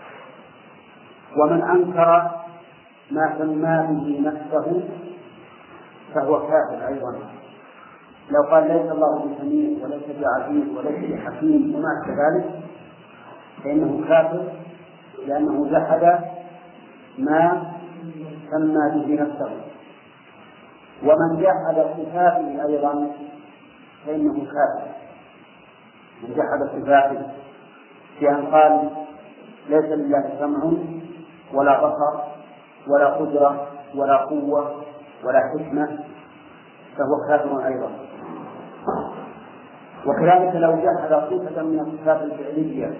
ومن أنكر ما سمى به نفسه فهو كافر أيضا. لو قال ليس الله بسميع وليس بعزيز وليس بحكيم وما كذلك فإنه كافر لأنه جحد ما سمى به نفسه. ومن جحد صفاته أيضا فإنه كافر، من جحد صفاته في أن قال ليس لله سمع ولا بصر ولا قدرة ولا قوة ولا حكمة فهو كافر أيضا. وكذلك لو جحد صفة من الصفات الفعلية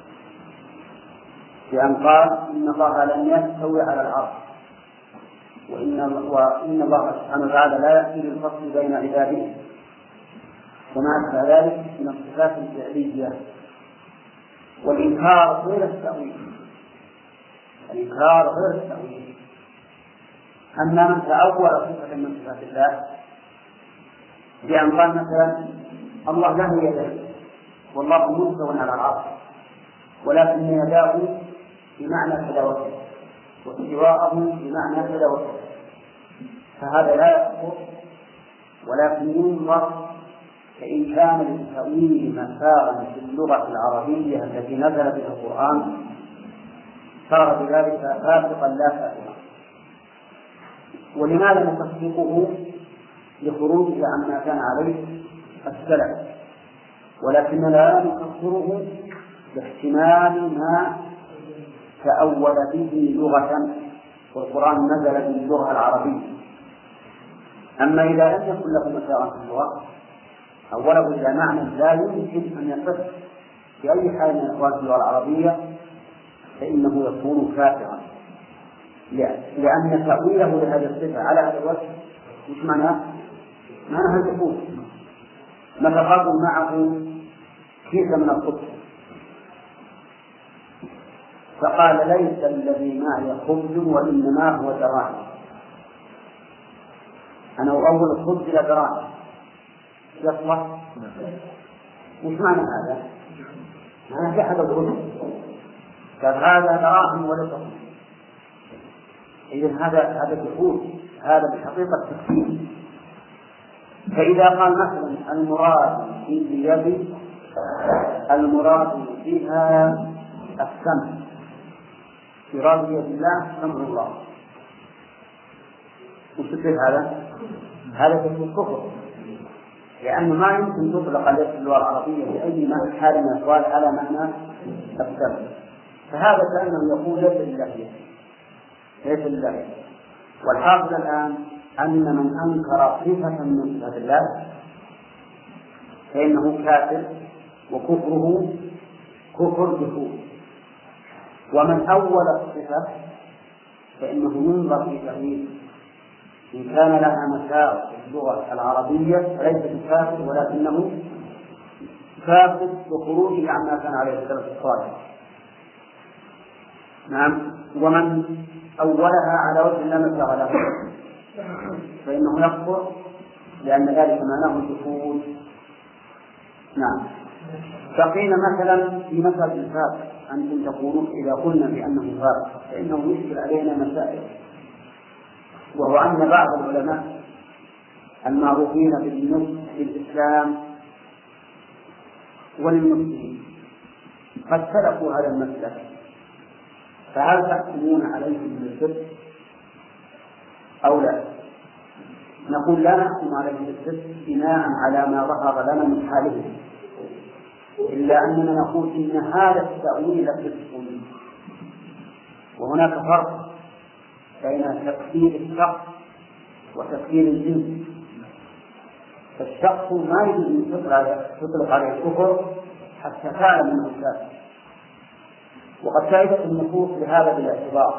بأن قال إن الله لم يستوي على العرش وإن, وإن الله سبحانه وتعالى لا يأتي بالفصل بين عباده وما أشبه ذلك من الصفات الفعلية. والإنكار غير التأويل، الإنكار غير التأويل. أما من تأول صفة من صفات الله بأن قال مثلا الله له يدين والله مستوى على العرش ولكن يداه بمعنى تلاوته واستواءه بمعنى تلاوته، فهذا لا يكفر ولكن ينظر فإن كان للتأويل مساغا في اللغة العربية التي نزل بها القرآن صار بذلك فاسقا لا فاسقا. ولماذا نصدقه؟ لخروجه عما كان عليه السلف، ولكن لا نكفره باحتمال ما تأول به لغة والقرآن نزل باللغة العربية. أما إذا لم يكن له مساغا في اللغة أوله إلى معنى لا يمكن أن يصح في أي حال من أحوال اللغة العربية فإنه يكون كافرا، لأن تأويله لهذه الصفة على هذا الوجه مش معناه معناها الدخول. مثلا معه كيس من الخبز فقال ليس الذي معي خبز وإنما هو دراهم، أنا أول الخبز إلى دراهم يصلح. مش معنى هذا؟ معنى جحد الخبز قال هذا دراهم وليس خبز. إذن هذا هذا دخول، هذا بحقيقة تكفير. فإذا قال مثلا المراد في اليد المراد فيها السمع، يراد بيد الله سمع الله، وتكفير هذا هذا تكفير كفر، لأنه ما يمكن تطلق عليه في اللغة العربية بأي حال من الأحوال على معنى السمع. فهذا كأنه يقول ليس لله ليس لله. والحاصل الآن أن من أنكر صفة من صفات الله فإنه كافر وكفره كفر جحود. ومن أول الصفة فإنه ينظر في تأويله، إن كان لها مساغ في اللغة العربية فليس بكافر ولكنه كافر وخروجه عما كان عليه السلف الصالح. نعم. ومن أولها على وجه لا مبلغ له فإنه يكفر، لأن ذلك معناه الدخول. نعم. فقيل مثلا في مسألة الفاسق أنتم تقولون إذا قلنا بأنه فاسق فإنه يشكل علينا مسائل، وهو أن بعض العلماء المعروفين بالنصح للإسلام وللمسلمين قد سلكوا هذا المسلك، فهل تحكمون عليهم بالكفر أو لا؟ نقول لا نحكم عليهم بالكفر بناء على ما ظهر لنا من حالهم، إلا أننا نقول إن هذا التأويل كفر، وهناك فرق بين تكفير الشخص وتكفير الجنس. فالشخص ما يجوز أن تطلق عليه الكفر حتى تعلم أنه كافر، وقد شهدت النصوص لهذا بالاعتبار،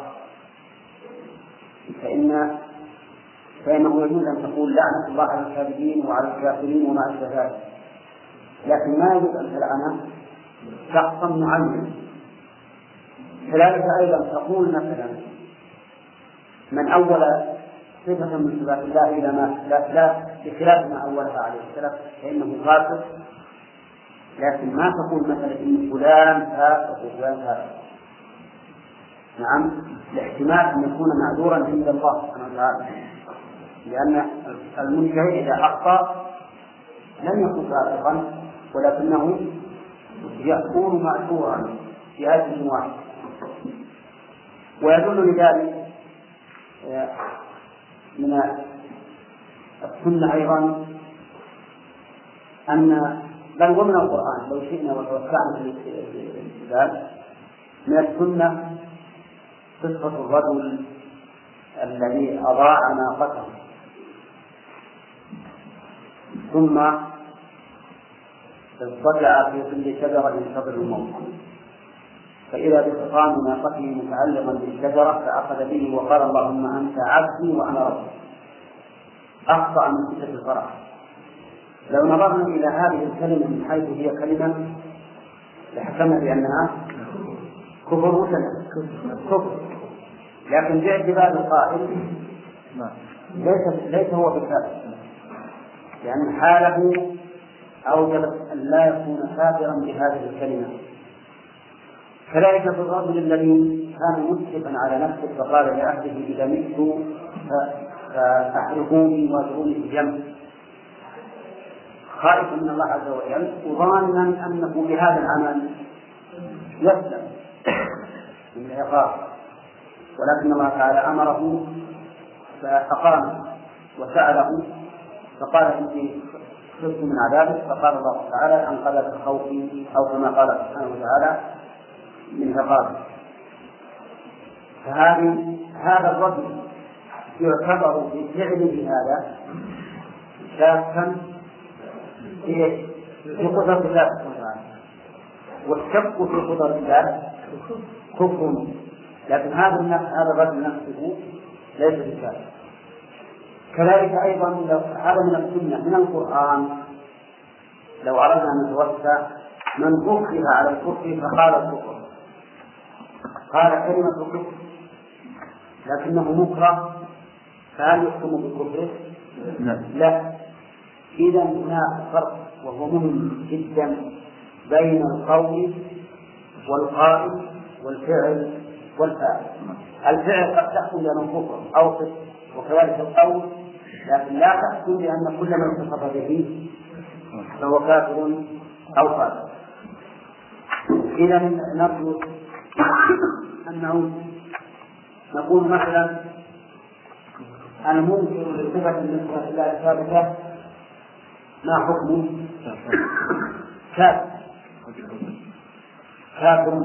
فإن فإنه يجوز أن تقول لعنة الله على الكاذبين وعلى الكافرين وما أشبه ذلك، لكن ما يجوز أن تلعن شخصا معينا. كذلك أيضا تقول مثلا من أول صفة من صفات الله إلى ما لا لا بخلاف ما أولها عليه السلام فإنه فاسق، لكن ما تقول مثلا إن فلان فاسق وفلان فاسق. نعم، لاحتمال أن يكون معذورا عند الله سبحانه وتعالى، لأن المجتهد إذا أخطأ لم يكن فاسقا ولكنه يكون معذورا في هذه واحد. ويدل لذلك من السنة أيضا أن بل ومن القرآن لو شئنا وتوسعنا في الاستدلال من السنة قصة الرجل الذي أضاع ناقته ثم اضطجع في ظل شجرة ينتظر الموت، فإذا بحصان ناقته متعلقا بالشجرة فأخذ به وقال اللهم أنت عبدي وأنا ربك. أخطأ من شدة الفرح. لو نظرنا إلى هذه الكلمة من حيث هي كلمة لحكمنا بأنها كفر وسنة كفر، لكن باعتبار القائل ليس ليس هو بالكافر، لأن حاله أوجبت أن لا يكون كافرا بهذه الكلمة. كذلك في الرجل الذي كان مسرفا على نفسه فقال لأهله إذا مت فأحرقوني واجروني في الجنة، خائفا من الله عز وجل وظانا أنه بهذا العمل يسلم من العقاب، ولكن الله تعالى أمره فأقام وسأله فقال إني خفت من عذابه، فقال الله تعالى أنقذك خوفي، أو كما قال سبحانه وتعالى من عقابه. فهذه هذا الرجل يعتبر بفعله هذا شاكا في قدرة الله سبحانه وتعالى، والشك في قدرة الله كفر، لكن هذا هذا الرجل نفسه ليس بكافر. كذلك أيضا هذا من السنة من القرآن، لو أردنا أن نتوسع من أكره على الكفر فقال الكفر قال كلمة الكفر لكنه مكره، فهل يحكم بالكفر؟ لا. إذا هناك فرق وهو مهم جدا بين القول والقائل والفعل والفاعل. الفعل قد تحكم بأنه كفر أو كفر، وكذلك القول، لكن لا تحكم بأن كل من اتصف به فهو كافر أو فاسق. إذا نرجو أنه نقول مثلا المنكر لصفة من صفات الله الثابتة ما حكمه؟ كافر كافر،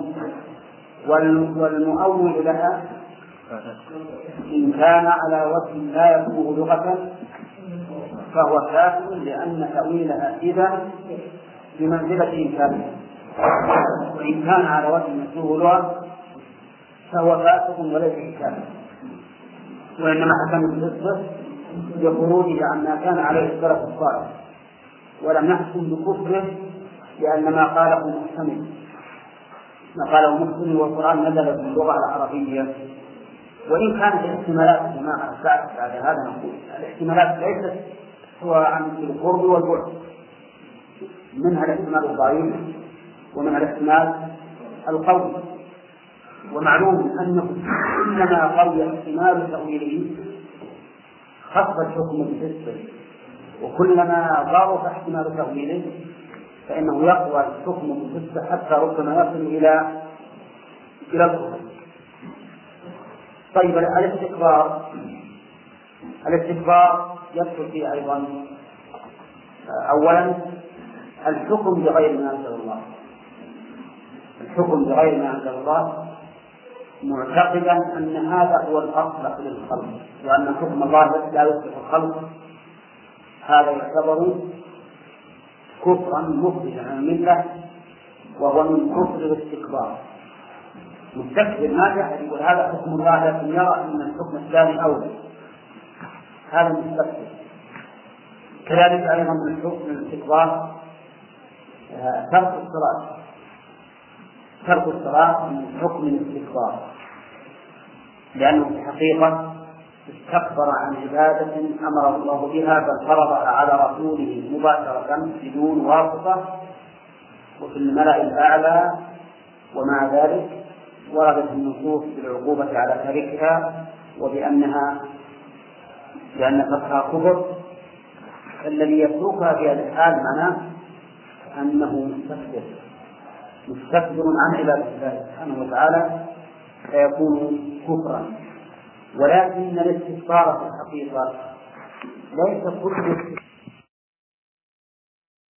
والمؤول لها إن كان على وجه لا يكون لغة فهو كافر، لأن تأويلها إذا بمنزلة إنكاره، وإن كان على وجه يكون لغة فهو فاسق وليس كافر، وإنما حكم بالنسبة لخروجه عما كان عليه السلف الصالح، ولم يحكم بكفره لأن ما قاله محتمل. ما قاله مسلم والقرآن نزل باللغة العربية. وإن كانت الاحتمالات كما أسألت بعد هذا نقول الاحتمالات ليست هو عن القرب والبعد، منها الاحتمال الضعيف ومنها الاحتمال القوي. ومعلوم أنه كلما قوي احتمال تأويله خف الحكم بالنسبة، وكلما ضعف احتمال تأويله فإنه يقوى الحكم بالنسبة حتى ربما يصل إلى إلى الكفر. طيب الاستكبار الاستكبار يدخل فيه أيضا أولا الحكم بغير ما أنزل الله، الحكم بغير ما أنزل الله معتقدا أن هذا هو الأصلح للخلق، وأن حكم الله لا يصلح الخلق، هذا يعتبر كفرا مخرجا عن الملة، وهو من كفر الاستكبار. مستكبر ما جحد يقول هذا حكم الله لكن يرى أن الحكم الثاني أولى، هذا مستكبر. كذلك أيضا من حكم الاستكبار ترك الصلاة، ترك الصلاة من حكم الاستكبار، لأنه في الحقيقة استكبر عن عبادة أمر الله بها بل فرضها على رسوله مباشرة بدون واسطة وفي الملأ الأعلى. ومع ذلك وردت النصوص بالعقوبة على تاركها وبأنها لأن تركها كفر. الذي يتركها في هذه الحال معناه أنه مستكبر مستكبر عن عبادة الله سبحانه وتعالى فيكون كفرا. ولكن الاستكبار في الحقيقة ليس كل